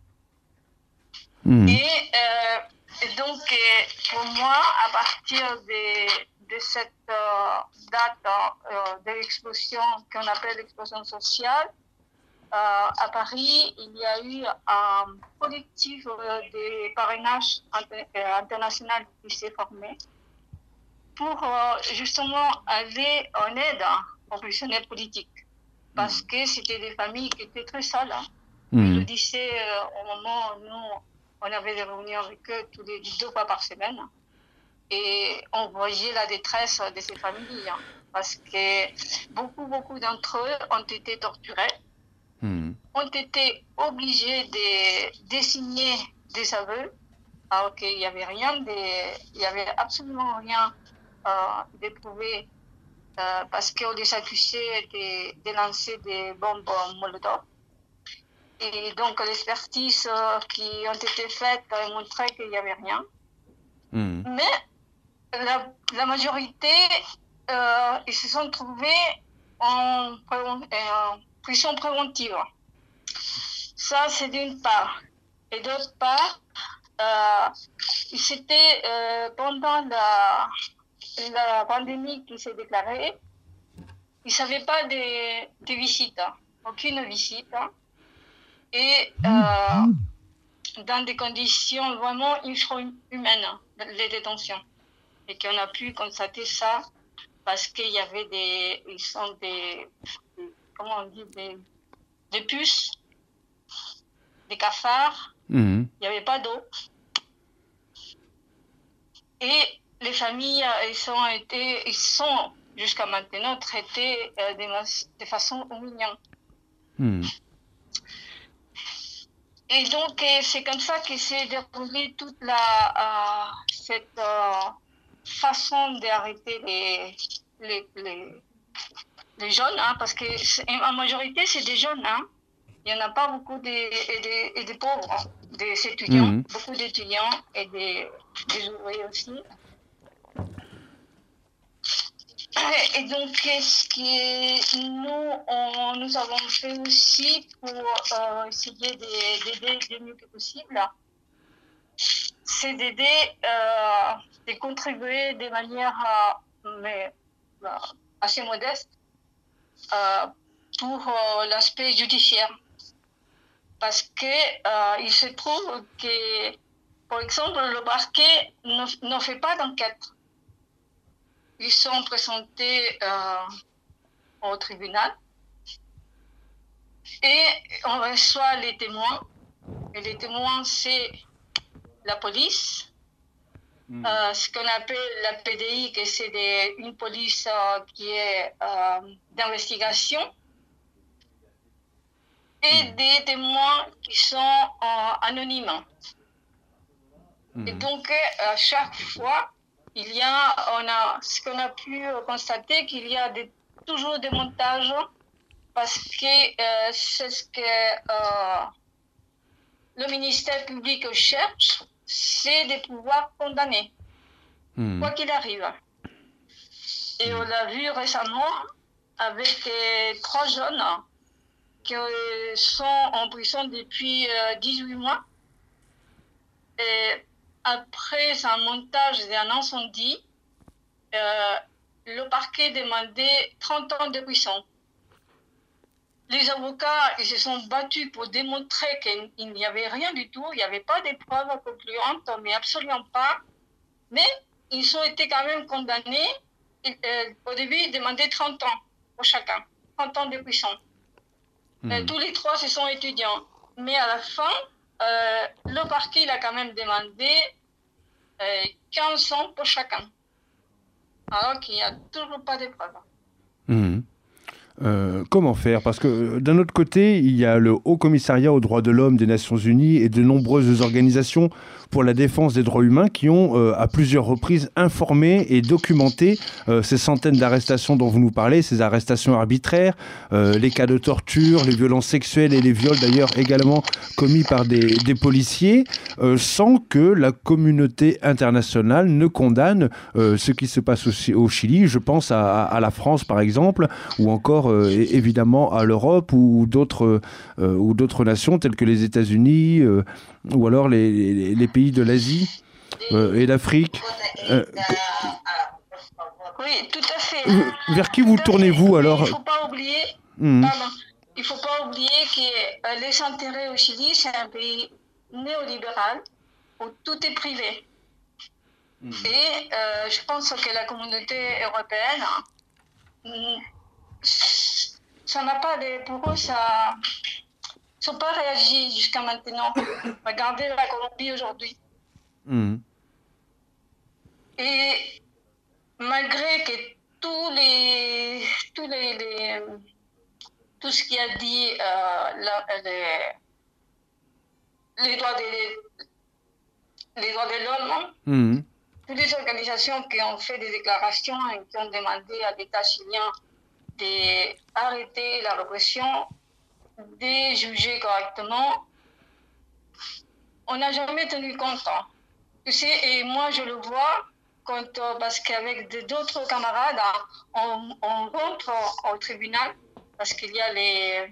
Mmh. Et, euh, et donc, euh, pour moi, à partir de, de cette euh, date euh, de l'explosion qu'on appelle l'explosion sociale, euh, à Paris, il y a eu un collectif euh, de parrainage inter- euh, international qui s'est formé pour euh, justement aller en aide aux prisonniers politiques. Parce que c'était des familles qui étaient très seules. Hein. Mmh. Je le disais euh, au moment où nous, on avait des réunions avec eux tous les deux fois par semaine. Et on voyait la détresse de ces familles. Hein, parce que beaucoup, beaucoup d'entre eux ont été torturés, Mmh. ont été obligés de, de signer des aveux, alors qu'il n'y avait rien, de, il n'y avait absolument rien euh, de prouvé. Euh, parce qu'on les accusait de, de lancer des bombes Molotov. Et donc, l'expertise euh, qui ont été faites euh, montraient qu'il n'y avait rien. Mmh. Mais la, la majorité, euh, ils se sont trouvés en, préven- en prison préventive. Ça, c'est d'une part. Et d'autre part, euh, c'était euh, pendant la... la pandémie qui s'est déclarée, ils ne savaient pas des, des visites, hein, aucune visite. Hein, et euh, dans des conditions vraiment infra-humaines, les détentions. Et qu'on a pu constater ça parce qu'il y avait des, ils sont des, des comment on dit, des, des puces, des cafards, Mmh. il n'y avait pas d'eau. Et les familles, ils ont été, ils sont jusqu'à maintenant traités euh, de, mas- de façon humiliante. Mmh. Et donc, euh, c'est comme ça que s'est déroulée toute la, euh, cette euh, façon d'arrêter les, les, les, des jeunes, hein, parce que en majorité, c'est des jeunes. Hein. Il n'y en a pas beaucoup des, et des, et des pauvres, hein, des étudiants, mmh. beaucoup d'étudiants et des, des ouvriers aussi. Et donc, ce que nous, on, nous avons fait aussi pour euh, essayer d'aider le mieux que possible, c'est d'aider, euh, de contribuer de manière euh, mais, euh, assez modeste euh, pour euh, l'aspect judiciaire. Parce qu'il euh, se trouve que, par exemple, le parquet ne, ne fait pas d'enquête. Ils sont présentés euh, au tribunal et on reçoit les témoins. Et les témoins, c'est la police, mmh. euh, ce qu'on appelle la P D I, que c'est des, une police euh, qui est euh, d'investigation, et mmh. des témoins qui sont euh, anonymes. Mmh. Et donc, à chaque fois, il y a, on a, ce qu'on a pu constater, qu'il y a des, toujours des montages, parce que euh, c'est ce que euh, le ministère public cherche, c'est de pouvoir condamner, mmh. quoi qu'il arrive. Et on l'a vu récemment avec euh, trois jeunes qui euh, sont en prison depuis euh, dix-huit mois. Et après un montage d'un incendie, euh, le parquet demandait trente ans de prison. Les avocats ils se sont battus pour démontrer qu'il n'y avait rien du tout, il n'y avait pas de preuves concluantes, mais absolument pas. Mais ils ont été quand même condamnés. Et, euh, au début, ils demandaient trente ans pour chacun, trente ans de prison. Mmh. Et tous les trois, ce sont étudiants. Mais à la fin, euh, le parquet il a quand même demandé euh, quinze ans pour chacun. Alors qu'il n'y a toujours pas de preuves. Mmh. Euh, comment faire? Parce que d'un autre côté, il y a le Haut Commissariat aux droits de l'homme des Nations Unies et de nombreuses organisations pour la défense des droits humains qui ont euh, à plusieurs reprises informé et documenté euh, ces centaines d'arrestations dont vous nous parlez, ces arrestations arbitraires, euh, les cas de torture, les violences sexuelles et les viols d'ailleurs également commis par des, des policiers, euh, sans que la communauté internationale ne condamne euh, ce qui se passe au, au Chili. Je pense à, à la France par exemple, ou encore Euh, évidemment à l'Europe ou d'autres euh, ou d'autres nations telles que les États-Unis euh, ou alors les, les, les pays de l'Asie euh, et l'Afrique. Euh, oui, tout à fait. Vers qui vous tournez-vous alors? Il ne faut pas oublier. Mmh. Pardon, il faut pas oublier que euh, les intérêts au Chili, c'est un pays néolibéral où tout est privé. Mmh. Et euh, je pense que la communauté européenne mmh, ça n'a pas de, pour eux, ça, ils n'ont pas réagi jusqu'à maintenant. Regardez la Colombie aujourd'hui. Mmh. Et malgré que tous les, tous les, les tout ce qui a dit euh, la, les, les droits de, les droits de l'homme, mmh. toutes les organisations qui ont fait des déclarations et qui ont demandé à l'État chilien d'arrêter la répression, de juger correctement, on n'a jamais tenu compte. Hein. Tu sais, et moi je le vois quand, parce qu'avec d'autres camarades, on, on rentre au tribunal parce qu'il y a les,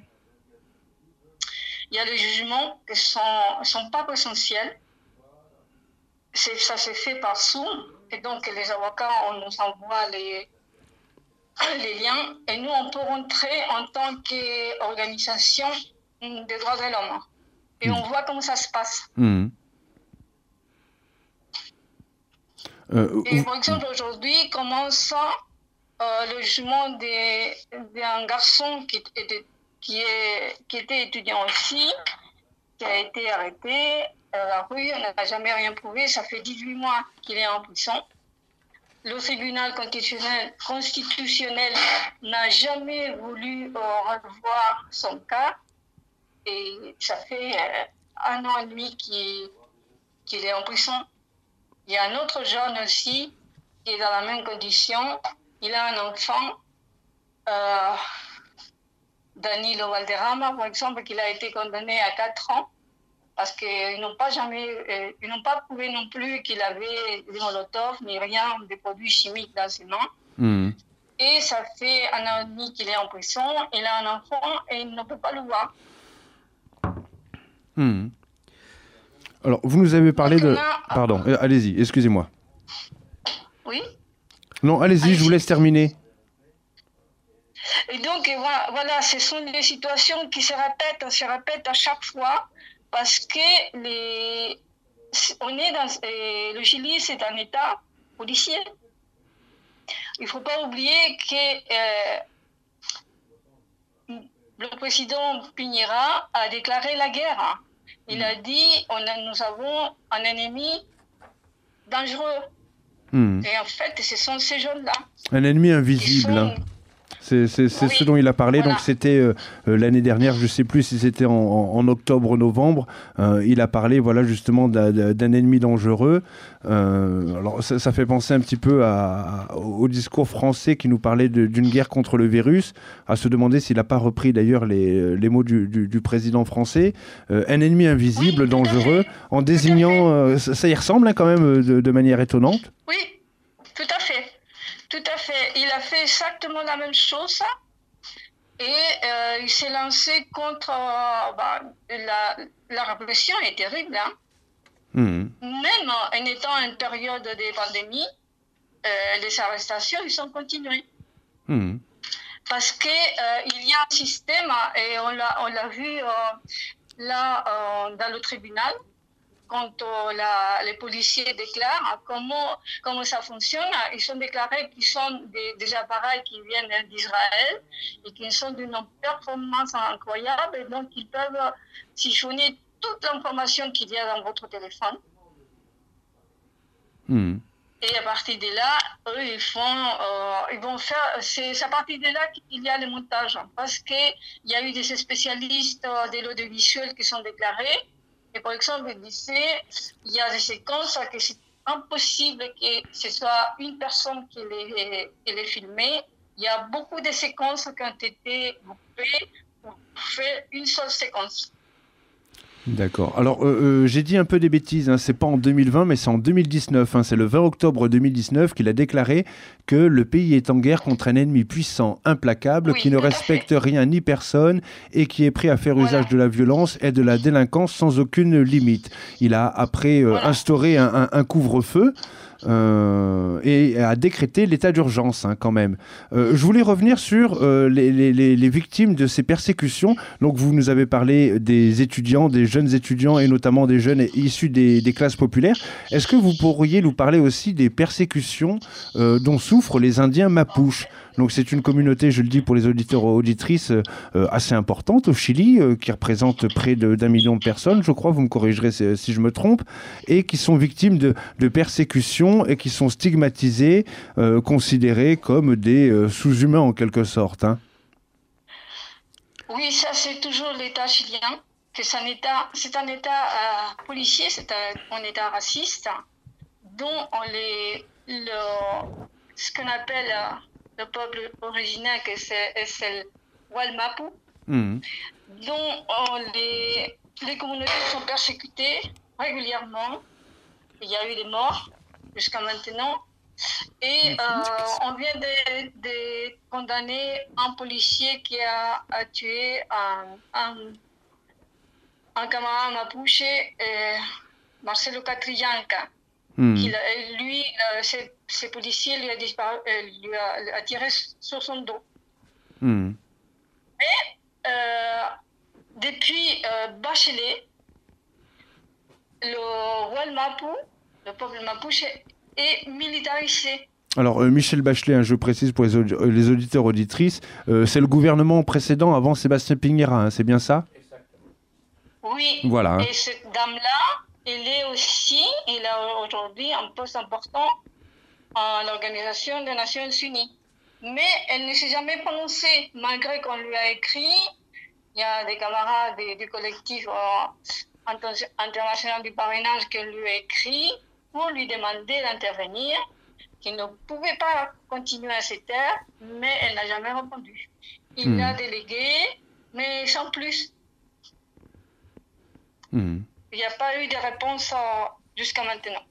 il y a les jugements qui sont, sont pas présentiels. Ça se fait par Zoom et donc les avocats, on nous envoie les les liens, et nous, on peut rentrer en tant qu'organisation des droits de l'homme. Et mmh. on voit comment ça se passe. Mmh. Euh, et par exemple, aujourd'hui, commence euh, le jugement d'un garçon qui était, qui, est, qui était étudiant aussi, qui a été arrêté à la rue, on n'a jamais rien prouvé, ça fait dix-huit mois qu'il est en prison. Le tribunal constitutionnel, constitutionnel n'a jamais voulu euh, revoir son cas et ça fait euh, un an et demi qu'il, qu'il est en prison. Il y a un autre jeune aussi qui est dans la même condition. Il a un enfant euh, Danilo Valderrama, par exemple, qui a été condamné à quatre ans parce qu'ils n'ont pas jamais, euh, ils n'ont pas prouvé non plus qu'il avait des Molotov ni rien, des produits chimiques dans ses mains. Mmh. Et ça fait un an et demi qu'il est en prison, il a un enfant et il ne peut pas le voir. Mmh. Alors, vous nous avez parlé Donc, de... a... Pardon, euh, allez-y, excusez-moi. Oui. Non, allez-y, allez-y, je vous laisse terminer. Et donc, voilà, voilà, ce sont des situations qui se répètent, se répètent à chaque fois, parce que les... on est dans... le Chili, c'est un État policier. Il ne faut pas oublier que euh, le président Piñera a déclaré la guerre. Il a dit on a, nous avons un ennemi dangereux. Mmh. Et en fait, ce sont ces jeunes-là. Un ennemi invisible. Sont... C'est, c'est, c'est oui. ce dont il a parlé. Voilà. Donc c'était euh, l'année dernière, je ne sais plus si c'était en, en, en octobre ou novembre. Euh, il a parlé, voilà, justement d'un, d'un ennemi dangereux. Euh, alors ça, ça fait penser un petit peu à, à, au discours français qui nous parlait de, d'une guerre contre le virus. À se demander s'il n'a pas repris d'ailleurs les, les mots du, du, du président français. Euh, un ennemi invisible, oui, dangereux, en désignant. Euh, ça, ça y ressemble hein, quand même de, de manière étonnante. Oui, tout à fait. Tout à fait. Il a fait exactement la même chose et euh, il s'est lancé contre euh, bah, la, la répression est terrible. Hein. Mmh. Même en étant en période de pandémie, euh, les arrestations ils sont continuées. Mmh. Parce qu'il euh, y a un système, et on l'a, on l'a vu euh, là euh, dans le tribunal, quand euh, la, les policiers déclarent comment, comment ça fonctionne, ils sont déclarés qu'ils sont des, des appareils qui viennent d'Israël et qui sont d'une performance incroyable, et donc ils peuvent siphonner toute l'information qu'il y a dans votre téléphone. Mmh. Et à partir de là, eux, ils, font, euh, ils vont faire... C'est à partir de là qu'il y a le montage, parce qu'il y a eu des spécialistes de l'audiovisuel qui sont déclarés. Et par exemple, il disait, il y a des séquences que c'est impossible que ce soit une personne qui les, qui les filmée. Il y a beaucoup de séquences qui ont été coupées pour faire une seule séquence. D'accord. Alors, euh, euh, j'ai dit un peu des bêtises, hein. C'est pas en deux mille vingt, mais c'est en deux mille dix-neuf. Hein. C'est le vingt octobre deux mille dix-neuf qu'il a déclaré que le pays est en guerre contre un ennemi puissant, implacable, oui, qui ne respecte rien ni personne et qui est prêt à faire voilà. usage de la violence et de la délinquance sans aucune limite. Il a après euh, voilà. instauré un, un, un couvre-feu. Euh, et a décrété l'état d'urgence hein, quand même. Euh, je voulais revenir sur euh, les, les, les victimes de ces persécutions. Donc vous nous avez parlé des étudiants, des jeunes étudiants et notamment des jeunes issus des, des classes populaires. Est-ce que vous pourriez nous parler aussi des persécutions euh, dont souffrent les Indiens Mapuche ? Donc c'est une communauté, je le dis pour les auditeurs et auditrices, euh, assez importante au Chili, euh, qui représente près de, d'un million de personnes, je crois, vous me corrigerez si, si je me trompe, et qui sont victimes de, de persécutions et qui sont stigmatisés, euh, considérés comme des euh, sous-humains en quelque sorte. Hein. Oui, ça c'est toujours l'État chilien, que c'est un État, c'est un État euh, policier, c'est un, un État raciste, dont on les, le, ce qu'on appelle euh, le peuple originaire, que c'est, c'est le Walmapu, mmh. dont on les, les communautés sont persécutées régulièrement. Il y a eu des morts jusqu'à maintenant. Et euh, on vient de, de condamner un policier qui a, a tué un, un, un camarade mapuche, euh, Marcelo Catrillanca. Mmh. Qui, lui, euh, ce, ce policier lui a, disparu, euh, lui a, a tiré sur son dos. Mmh. Mais euh, depuis euh, Bachelet, le Walmapu, le peuple mapuche, est militarisé. Alors, euh, Michel Bachelet, hein, je précise pour les, audi- les auditeurs auditrices, euh, c'est le gouvernement précédent avant Sébastien Piñera, hein, c'est bien ça ? Oui, voilà, hein. Et cette dame-là, elle est aussi, elle a aujourd'hui un poste important à l'Organisation des Nations Unies. Mais elle ne s'est jamais prononcée, malgré qu'on lui a écrit. Il y a des camarades du, du collectif euh, international du parrainage qui lui a écrit pour lui demander d'intervenir. qu'il ne pouvait pas continuer à se taire, mais elle n'a jamais répondu. Il Hmm. l'a délégué, mais sans plus. Hmm. Il n'y a pas eu de réponse euh, jusqu'à maintenant.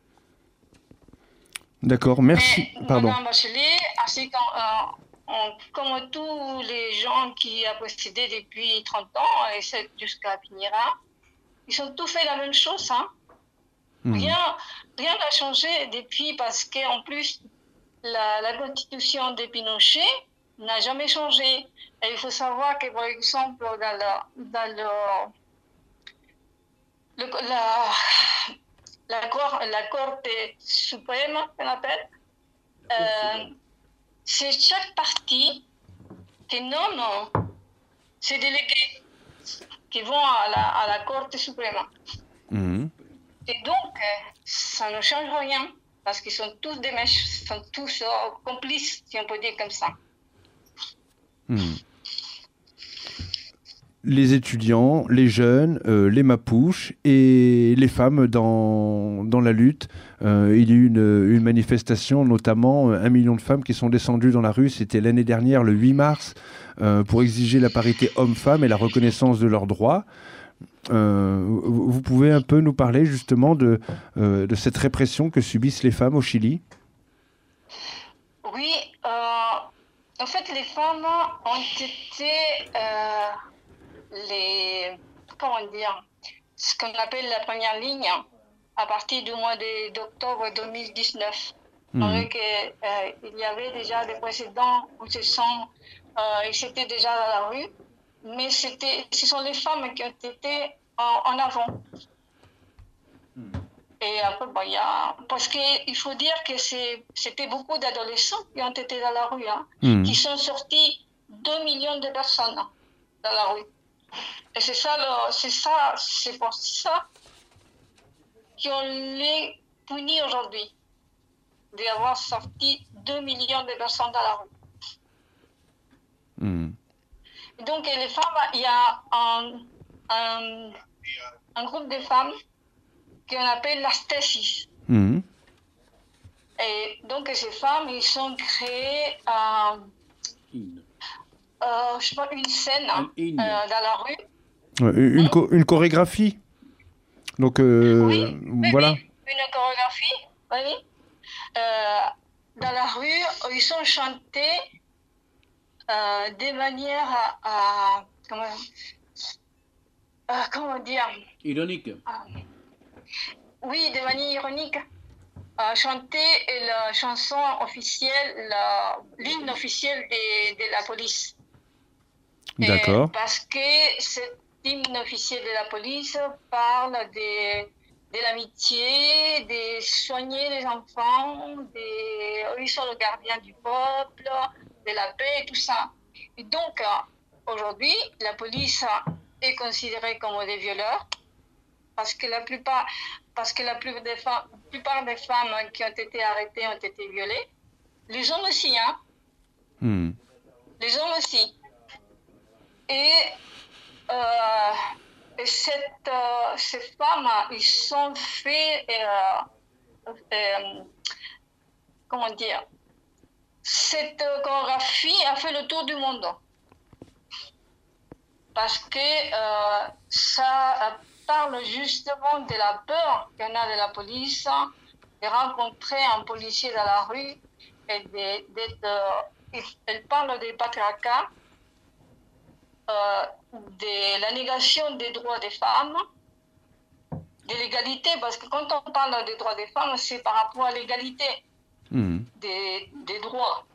D'accord, merci. Mais Pardon. Madame Bachelet, ainsi qu'en, euh, en- comme tous les gens qui ont précédé depuis trente ans, et c'est jusqu'à Pinera, ils ont tous fait la même chose. Hein. Hmm. Rien rien n'a changé depuis parce qu'en plus, la, la constitution de Pinochet n'a jamais changé. Et il faut savoir que, par exemple, dans, la, dans le, le- la, la, cour, la Corte suprême, qu'on appelle, euh, c'est chaque parti qui nomme ses délégués qui vont à la, à la Corte suprême. Hmm. Et donc, euh, ça ne change rien, parce qu'ils sont tous des mèches, sont tous euh, complices, si on peut dire comme ça. Hmm. Les étudiants, les jeunes, euh, les mapouches et les femmes dans, dans la lutte. Euh, il y a eu une, une manifestation, notamment euh, un million de femmes qui sont descendues dans la rue. C'était l'année dernière, le huit mars, euh, pour exiger la parité homme-femme et la reconnaissance de leurs droits. Euh, vous vous pouvez un peu nous parler justement de, euh, de cette répression que subissent les femmes au Chili? Oui, euh, en fait, les femmes ont été euh, les, comment dire, ce qu'on appelle la première ligne à partir du mois de- d'octobre deux mille dix-neuf. Mhm. Avec, euh, il y avait déjà des précédents où ce sont, euh, ils étaient déjà dans la rue, mais c'était, ce sont les femmes qui ont été en, en avant. Et après, bon, il y a, parce qu'il faut dire que c'est, c'était beaucoup d'adolescents qui ont été dans la rue, hein, Mhm. qui sont sortis deux millions de personnes dans la rue. Et c'est ça, le, c'est ça, c'est pour ça qu'on les punit aujourd'hui, d'avoir sorti deux millions de personnes dans la rue. Hmm. Donc, les femmes, il y a un, un, un groupe de femmes qu'on appelle la Stésis. Hmm. Et donc, ces femmes, ils ont créé euh, euh, je sais pas, une scène Un euh, hymne. dans la rue. Euh, Une, cho- une chorégraphie. Donc euh, Oui, oui, voilà. oui, une chorégraphie, oui. Euh, dans la rue, ils ont chanté euh, de manière à, à- comment, euh, comment dire, Ironique. oui, de manière ironique, euh, chanter la chanson officielle, la- l'hymne officiel de, de la police. Et D'accord. parce que cet hymne officiel de la police parle de, de l'amitié, de soigner les enfants, de, ils sont le gardien du peuple, de la paix et tout ça. Et donc, euh, aujourd'hui, la police est considérée comme des violeurs parce que la plupart, parce que la plupart des femmes, plupart des femmes qui ont été arrêtées ont été violées. Les hommes aussi, hein. Hmm. Les hommes aussi. Et, euh, et cette, euh, ces femmes, ils sont fait, euh, euh, comment dire, cette chorégraphie a fait le tour du monde. Parce que euh, ça parle justement de la peur qu'on a de la police, de rencontrer un policier dans la rue et de- d'être. Euh, elle parle des patriarcats. Euh, de la négation des droits des femmes, de l'égalité, parce que quand on parle des droits des femmes, c'est par rapport à l'égalité Hmm. des, des droits.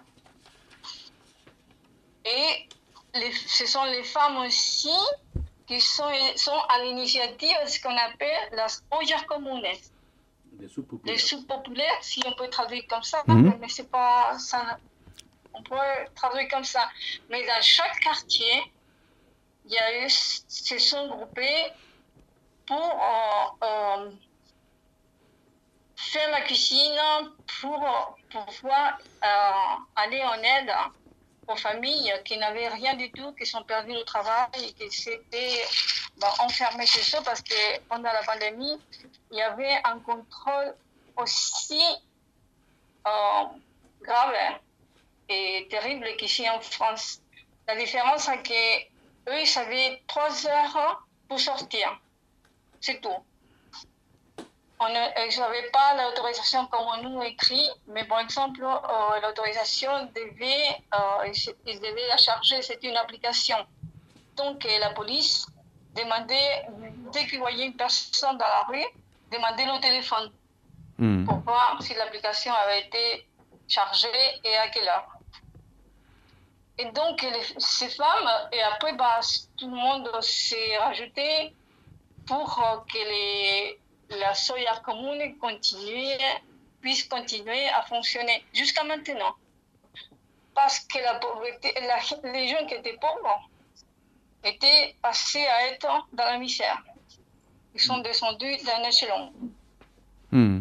Et les, ce sont les femmes aussi qui sont, sont à l'initiative de ce qu'on appelle las ollas comunes, Des soupes les populaires. soupes populaires, si on peut traduire comme ça, Mhm. mais c'est pas ça. On peut traduire comme ça. Mais dans chaque quartier, il y a eu, se sont groupés pour euh, euh, faire la cuisine, pour, pour pouvoir euh, aller en aide aux familles qui n'avaient rien du tout, qui sont perdues au travail et qui s'étaient ben, enfermées chez eux parce que pendant la pandémie, il y avait un contrôle aussi euh, grave et terrible qu'ici en France. La différence, c'est qu'eux, ils avaient trois heures pour sortir. C'est tout. On n'avait pas l'autorisation comme nous écrit, mais par exemple, euh, l'autorisation devait, euh, ils devaient la charger, c'est une application. Donc la police demandait, dès qu'ils voyaient une personne dans la rue, demandait le téléphone mmh. pour voir si l'application avait été chargée et à quelle heure. Et donc les, ces femmes, et après bah, tout le monde s'est rajouté pour que les la soya commune continue, puisse continuer à fonctionner jusqu'à maintenant. Parce que la pauvreté, la, les gens qui étaient pauvres étaient passés à être dans la misère. Ils sont descendus d'un échelon. Hmm.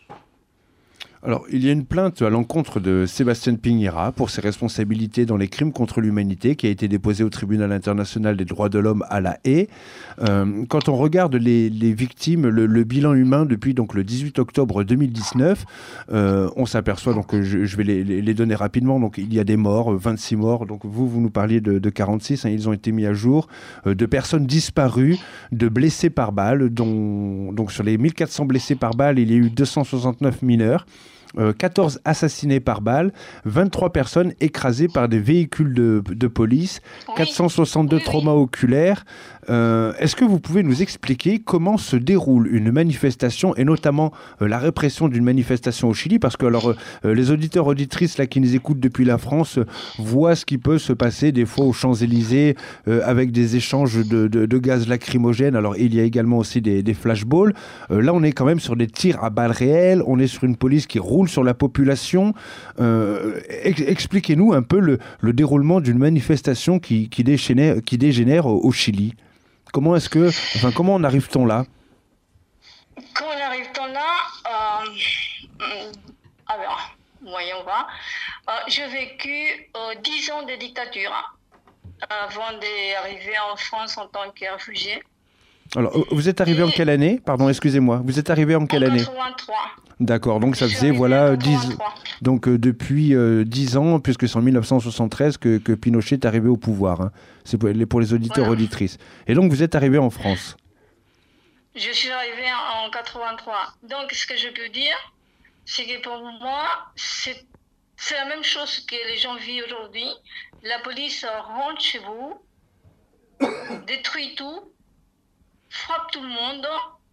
Alors, il y a une plainte à l'encontre de Sébastien Piñera pour ses responsabilités dans les crimes contre l'humanité qui a été déposée au tribunal international des droits de l'homme à La Haye. Euh, quand on regarde les, les victimes, le, le bilan humain depuis donc, le dix-huit octobre deux mille dix-neuf, euh, on s'aperçoit, donc je, je vais les, les donner rapidement, donc il y a des morts, vingt-six morts, donc vous, vous nous parliez de, de quarante-six, hein, ils ont été mis à jour, euh, de personnes disparues, de blessés par balle, dont, donc sur les mille quatre cents blessés par balle, il y a eu deux cent soixante-neuf mineurs. Euh, quatorze assassinés par balle, vingt-trois personnes écrasées par des véhicules de, de police, oui. quatre cent soixante-deux oui, traumas oui. oculaires. Euh, est-ce que vous pouvez nous expliquer comment se déroule une manifestation et notamment euh, la répression d'une manifestation au Chili? Parce que alors, euh, les auditeurs auditrices là, qui nous écoutent depuis la France euh, voient ce qui peut se passer des fois aux Champs-Élysées euh, avec des échanges de, de, de gaz lacrymogène. Alors il y a également aussi des, des flashballs. Euh, là on est quand même sur des tirs à balles réelles, on est sur une police qui roule sur la population. Euh, ex- expliquez-nous un peu le, le déroulement d'une manifestation qui, qui, dégénère, qui dégénère au, au Chili. Comment est-ce que, enfin, comment en arrive-t-on là? Comment en arrive-t-on là euh, Alors, voyons voir. Euh, j'ai vécu euh, dix ans de dictature hein, avant d'arriver en France en tant que réfugié. Alors, vous êtes arrivé Et en quelle année? Pardon, excusez-moi. Vous êtes arrivé en quelle en année? quatre-vingt-trois. D'accord, donc ça faisait voilà dix donc euh, depuis euh, dix ans, puisque c'est en mille neuf cent soixante-treize que, que Pinochet est arrivé au pouvoir. Hein. C'est pour les, pour les auditeurs voilà. auditrices. Et donc vous êtes arrivé en France. Je suis arrivé en quatre-vingt-trois. Donc ce que je peux dire, c'est que pour moi, c'est, c'est la même chose que les gens vivent aujourd'hui. La police rentre chez vous, détruit tout, frappe tout le monde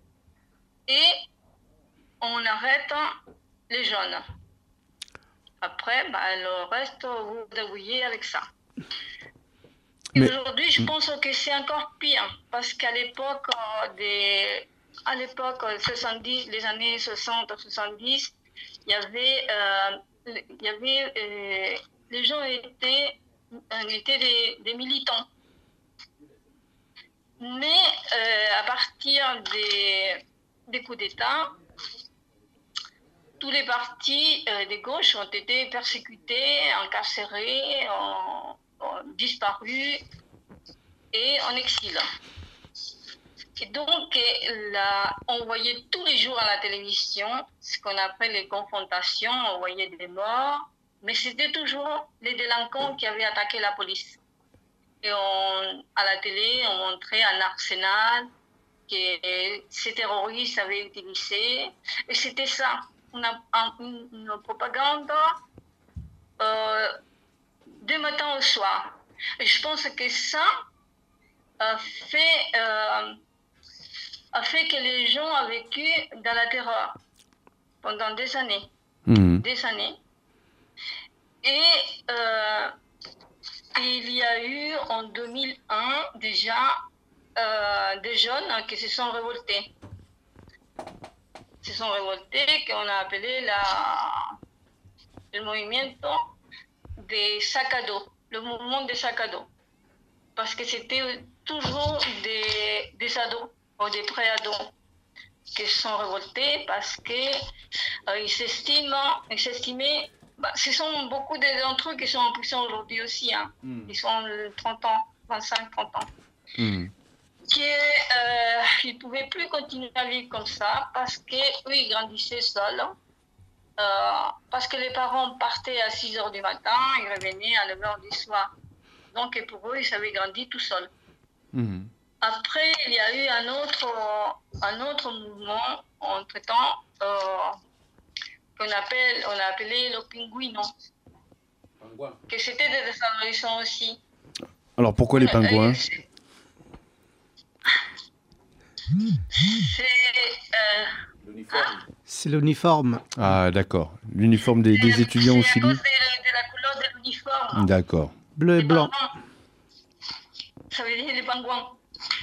et on arrête les jeunes. Après, bah, le reste, vous vous débrouillez avec ça. Et Mais... aujourd'hui, je pense que c'est encore pire, parce qu'à l'époque, des... à l'époque soixante-dix, les années soixante soixante-dix, il y avait, euh, il y avait euh, les gens étaient, étaient des, des militants. Mais euh, à partir des, des coups d'État, tous les partis euh, de gauche ont été persécutés, incarcérés, en, en disparus et en exil. Et donc, là, on voyait tous les jours à la télévision ce qu'on appelle les confrontations, on voyait des morts, mais c'était toujours les délinquants qui avaient attaqué la police. Et on, à la télé, on montrait un arsenal que ces terroristes avaient utilisé, et c'était ça. On a une, une propagande euh, du matin au soir. Et je pense que ça a fait, euh, a fait que les gens ont vécu dans la terreur pendant des années. Mmh. Des années. Et euh, il y a eu en deux mille un déjà euh, des jeunes qui se sont révoltés. se sont révoltés, qu'on a appelé la, le mouvement des sacs à dos, le mouvement des sacs à dos. Parce que c'était toujours des, des ados ou des pré-ados qui se sont révoltés parce qu'ils euh, s'estiment, ils s'estimaient, bah, ce sont beaucoup d'entre eux qui sont en prison aujourd'hui aussi, hein. Mm. Ils sont trente ans, vingt-cinq trente ans. Mm. Qu'ils euh, ne pouvaient plus continuer à vivre comme ça parce qu'eux, ils grandissaient seuls. parce que les parents partaient à six heures du matin, ils revenaient à neuf heures du soir. Donc pour eux, ils avaient grandi tout seuls. Mmh. Après, il y a eu un autre, un autre mouvement, entre-temps, euh, qu'on appelle, on a appelé le pingouino. Pingouin. Que c'était des adolescents aussi. Alors pourquoi les pingouins? C'est... Euh, l'uniforme. Hein? C'est l'uniforme. Ah d'accord. L'uniforme des, des étudiants au Chili. C'est à cause de, de la couleur de l'uniforme. D'accord. Bleu et blanc. Pingouins. Ça veut dire les pingouins.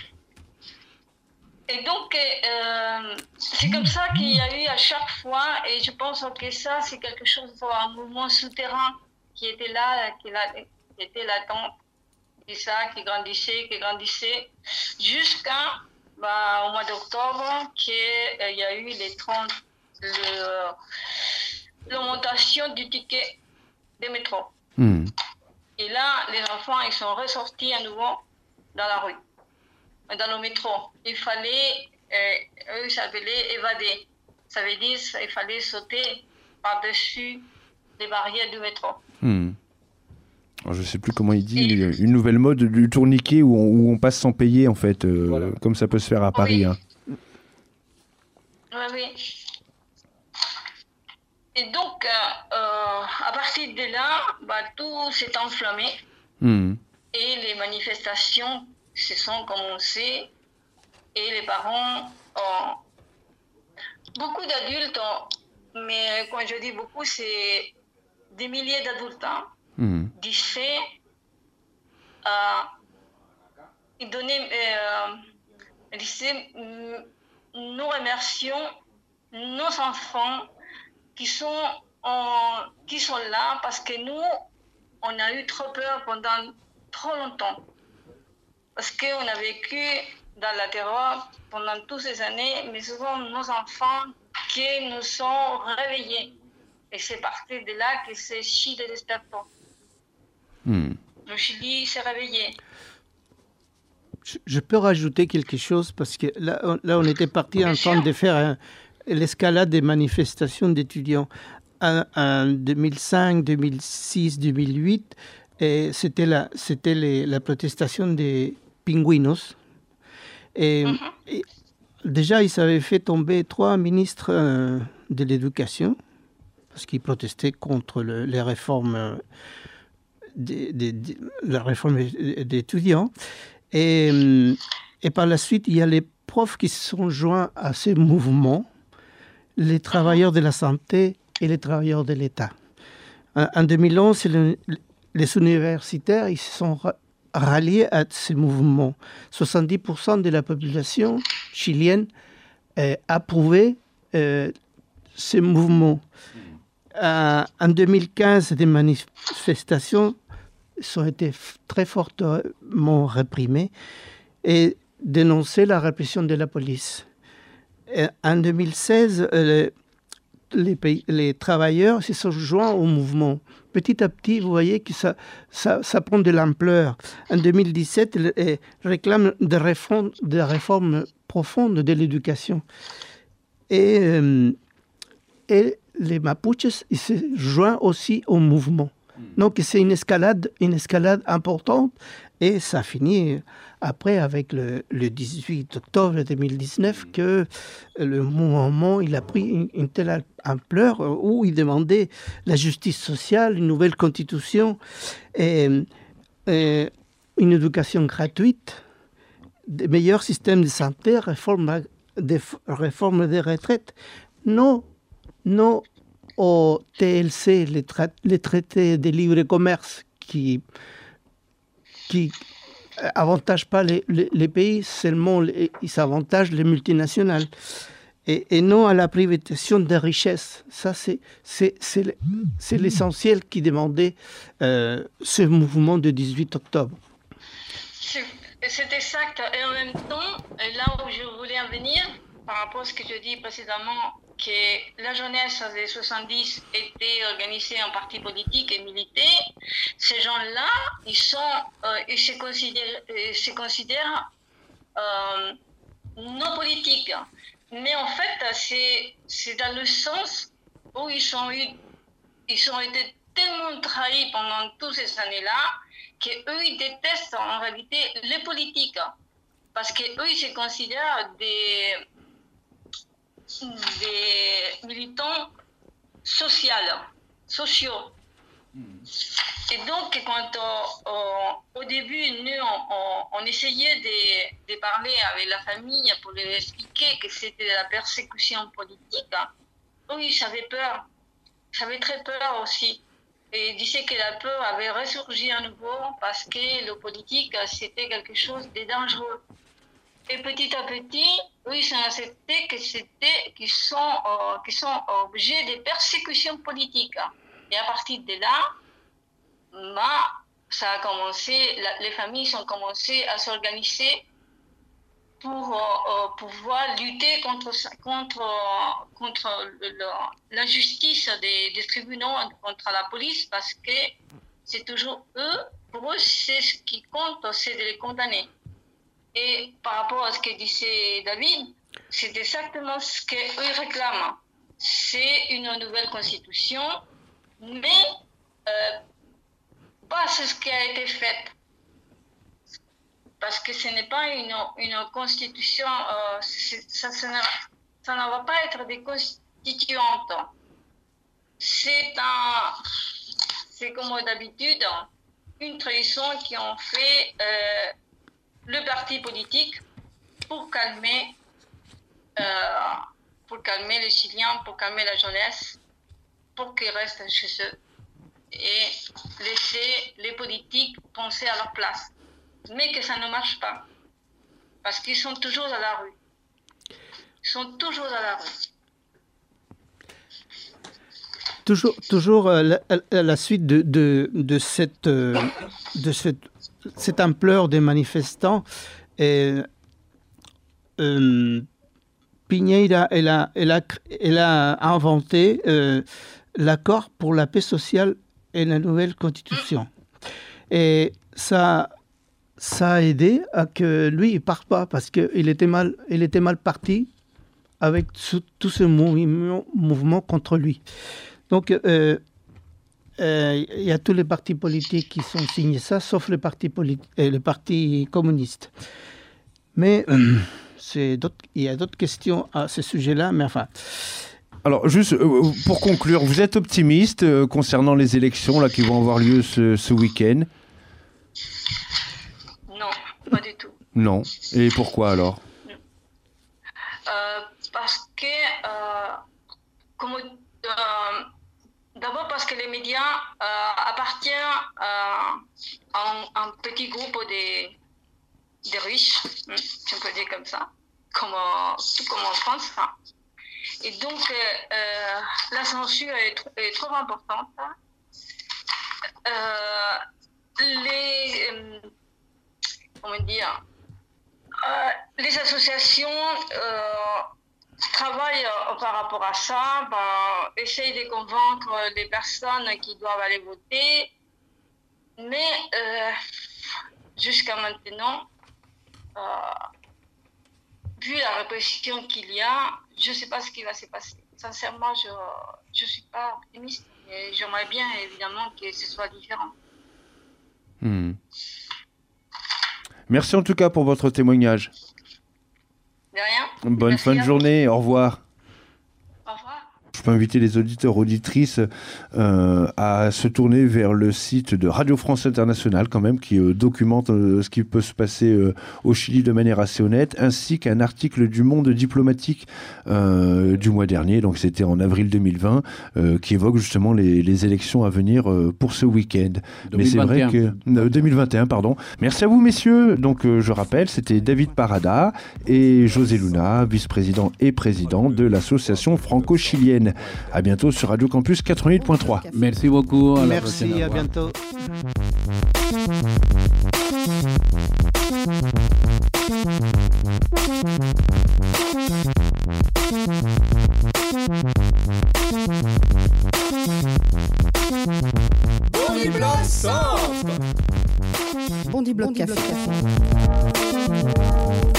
Et donc, euh, c'est comme ça qu'il y a eu à chaque fois, et je pense que ça, c'est quelque chose, un mouvement souterrain qui était là, qui, la, qui était latent, et ça, qui grandissait, qui grandissait, jusqu'à, bah, au mois d'octobre, qu'il euh, y a eu les trente, le, l'augmentation du ticket de métro. Mmh. Et là, les enfants, ils sont ressortis à nouveau dans la rue. Dans le métro, il fallait, euh, eux, ça s'appelait évader. Ça veut dire qu'il fallait sauter par-dessus les barrières du métro. Hmm. Alors, je ne sais plus comment il dit, Et... une nouvelle mode du tourniquet où on, où on passe sans payer, en fait, euh, voilà. Comme ça peut se faire à Paris. Oui, hein. oui. oui. Et donc, euh, euh, à partir de là, bah, tout s'est enflammé. Hmm. Et les manifestations se sont commencées et les parents ont... Beaucoup d'adultes ont... Mais quand je dis beaucoup, c'est des milliers d'adultes. Hein, mmh. Disaient... Euh, ils donnaient... Euh, disaient, nous remercions nos enfants qui sont, en, qui sont là parce que nous, on a eu trop peur pendant trop longtemps. Parce qu'on a vécu dans la terreur pendant toutes ces années, mais ce sont nos enfants qui nous sont réveillés. Et c'est parti de là que c'est Chili despertó. Hmm. Le Chili s'est réveillé. Je, je peux rajouter quelque chose, parce que là, on, là, on était parti en train de faire un, l'escalade des manifestations d'étudiants. En, en deux mille cinq, deux mille six, deux mille huit, et c'était, la, c'était les, la protestation des pingüinos. Et, uh-huh. et déjà, ils avaient fait tomber trois ministres euh, de l'éducation parce qu'ils protestaient contre le, les réformes, euh, des, des, des, la réforme d'étudiants. Et, et par la suite, il y a les profs qui se sont joints à ces mouvements, les travailleurs de la santé et les travailleurs de l'État. En, en deux mille onze, le, les universitaires ils se sont ralliés à ces mouvements. soixante-dix pour cent de la population chilienne euh, approuvait euh, ces mouvements. Euh, en deux mille quinze, des manifestations ont été très fortement réprimées et dénonçaient la répression de la police. Et en deux mille seize, euh, les, pays, les travailleurs se sont joints au mouvement. Petit à petit, vous voyez que ça, ça, ça prend de l'ampleur. En deux mille dix-sept, ils réclament des réformes, des réformes profondes de l'éducation. Et, euh, et les Mapuches ils se joignent aussi au mouvement. Donc c'est une escalade, une escalade importante. Et ça finit après avec le, le dix-huit octobre deux mille dix-neuf que le mouvement il a pris une, une telle ampleur où il demandait la justice sociale, une nouvelle constitution, et, et une éducation gratuite, des meilleurs systèmes de santé, réforme des, réforme des retraites. Non, non au T L C, les, tra- les traités de libre commerce qui qui n'avantagent pas les, les, les pays, seulement les, ils avantagent les multinationales. Et, et non à la privatisation des richesses. Ça, c'est, c'est, c'est, c'est l'essentiel qui demandait euh, ce mouvement du dix-huit octobre. C'est, c'est exact. Et en même temps, là où je voulais en venir, par rapport à ce que je dis précédemment, que la jeunesse des soixante-dix était organisée en partis politiques et militaires, ces gens-là, ils, sont, euh, ils se considèrent, ils se considèrent euh, non politiques. Mais en fait, c'est, c'est dans le sens où ils ont, eu, ils ont été tellement trahis pendant toutes ces années-là qu'eux, ils détestent en réalité les politiques. Parce qu'eux, ils se considèrent des, des militants sociaux. sociaux. Et donc, quand on, on, au début, nous, on, on essayait de, de parler avec la famille pour leur expliquer que c'était de la persécution politique, eux, ils avaient peur. Ils avaient très peur aussi. Et ils disaient que la peur avait ressurgi à nouveau parce que le politique, c'était quelque chose de dangereux. Et petit à petit, eux, ils ont accepté que c'était, qu'ils sont, euh, qu'ils sont objets de persécutions politiques. Et à partir de là, bah, ça a commencé, la, les familles ont commencé à s'organiser pour euh, pouvoir lutter contre, contre, contre l'injustice des, des tribunaux, contre la police, parce que c'est toujours eux, pour eux, c'est ce qui compte, c'est de les condamner. Et par rapport à ce que disait David, c'est exactement ce qu'eux réclament. C'est une nouvelle constitution, mais euh, pas ce qui a été fait. Parce que ce n'est pas une, une constitution, euh, ça, ça, ne, ça ne va pas être des constituantes. C'est un, c'est comme d'habitude, une trahison qui ont fait euh, le parti politique pour calmer, euh, pour calmer les Chiliens, pour calmer la jeunesse, pour qu'ils restent chez eux et laisser les politiques penser à leur place. Mais que ça ne marche pas. Parce qu'ils sont toujours à la rue. Ils sont toujours à la rue. Toujours, toujours à la, à la suite de, de, de, cette, de cette, cette ampleur des manifestants, et, euh, Piñera elle a, elle a, elle a inventé euh, l'accord pour la paix sociale et la nouvelle constitution. Et ça... ça a aidé à que lui, il ne parte pas parce qu'il était mal, il était mal parti avec tout, tout ce mouvement, mouvement contre lui. Donc, euh, euh, il y a tous les partis politiques qui sont signés ça, sauf le parti, politi- euh, le parti communiste. Mais euh, c'est il y a d'autres questions à ce sujet-là, mais enfin... Alors, juste euh, pour conclure, vous êtes optimiste euh, concernant les élections là, qui vont avoir lieu ce, ce week-end ? Non, pas du tout. Non. Et pourquoi alors ? euh, Parce que, euh, comme, euh, d'abord parce que les médias euh, appartiennent euh, à un, un petit groupe de, de riches, si on peut dire comme ça, comme, tout comme en France. Hein. Et donc, euh, euh, la censure est, tr- est trop importante. Euh, les... Euh, comment dire, euh, les associations euh, travaillent euh, par rapport à ça, ben, essayent de convaincre les personnes qui doivent aller voter, mais euh, jusqu'à maintenant, euh, vu la répression qu'il y a, je ne sais pas ce qui va se passer. Sincèrement, je ne suis pas optimiste et j'aimerais bien évidemment que ce soit différent. Hmm. Merci en tout cas pour votre témoignage. De rien. Bonne Merci fin de journée, au revoir. Au revoir. Je peux inviter les auditeurs, auditrices euh, à se tourner vers le site de Radio France Internationale quand même, qui euh, documente euh, ce qui peut se passer euh, au Chili de manière assez honnête, ainsi qu'un article du Monde diplomatique euh, du mois dernier, donc c'était en avril deux mille vingt, euh, qui évoque justement les, les élections à venir euh, pour ce week-end. deux mille vingt et un. Mais c'est vrai que... Euh, deux mille vingt et un, pardon. Merci à vous, messieurs. Donc euh, je rappelle, c'était David Parada et José Luna, vice-président et président de l'association franco-chilienne. À bientôt sur Radio Campus quatre-vingt-huit point trois. Merci beaucoup. À la Merci, prochaine. à bientôt. Bondi Bloc Centre. Bondi Bloc Café.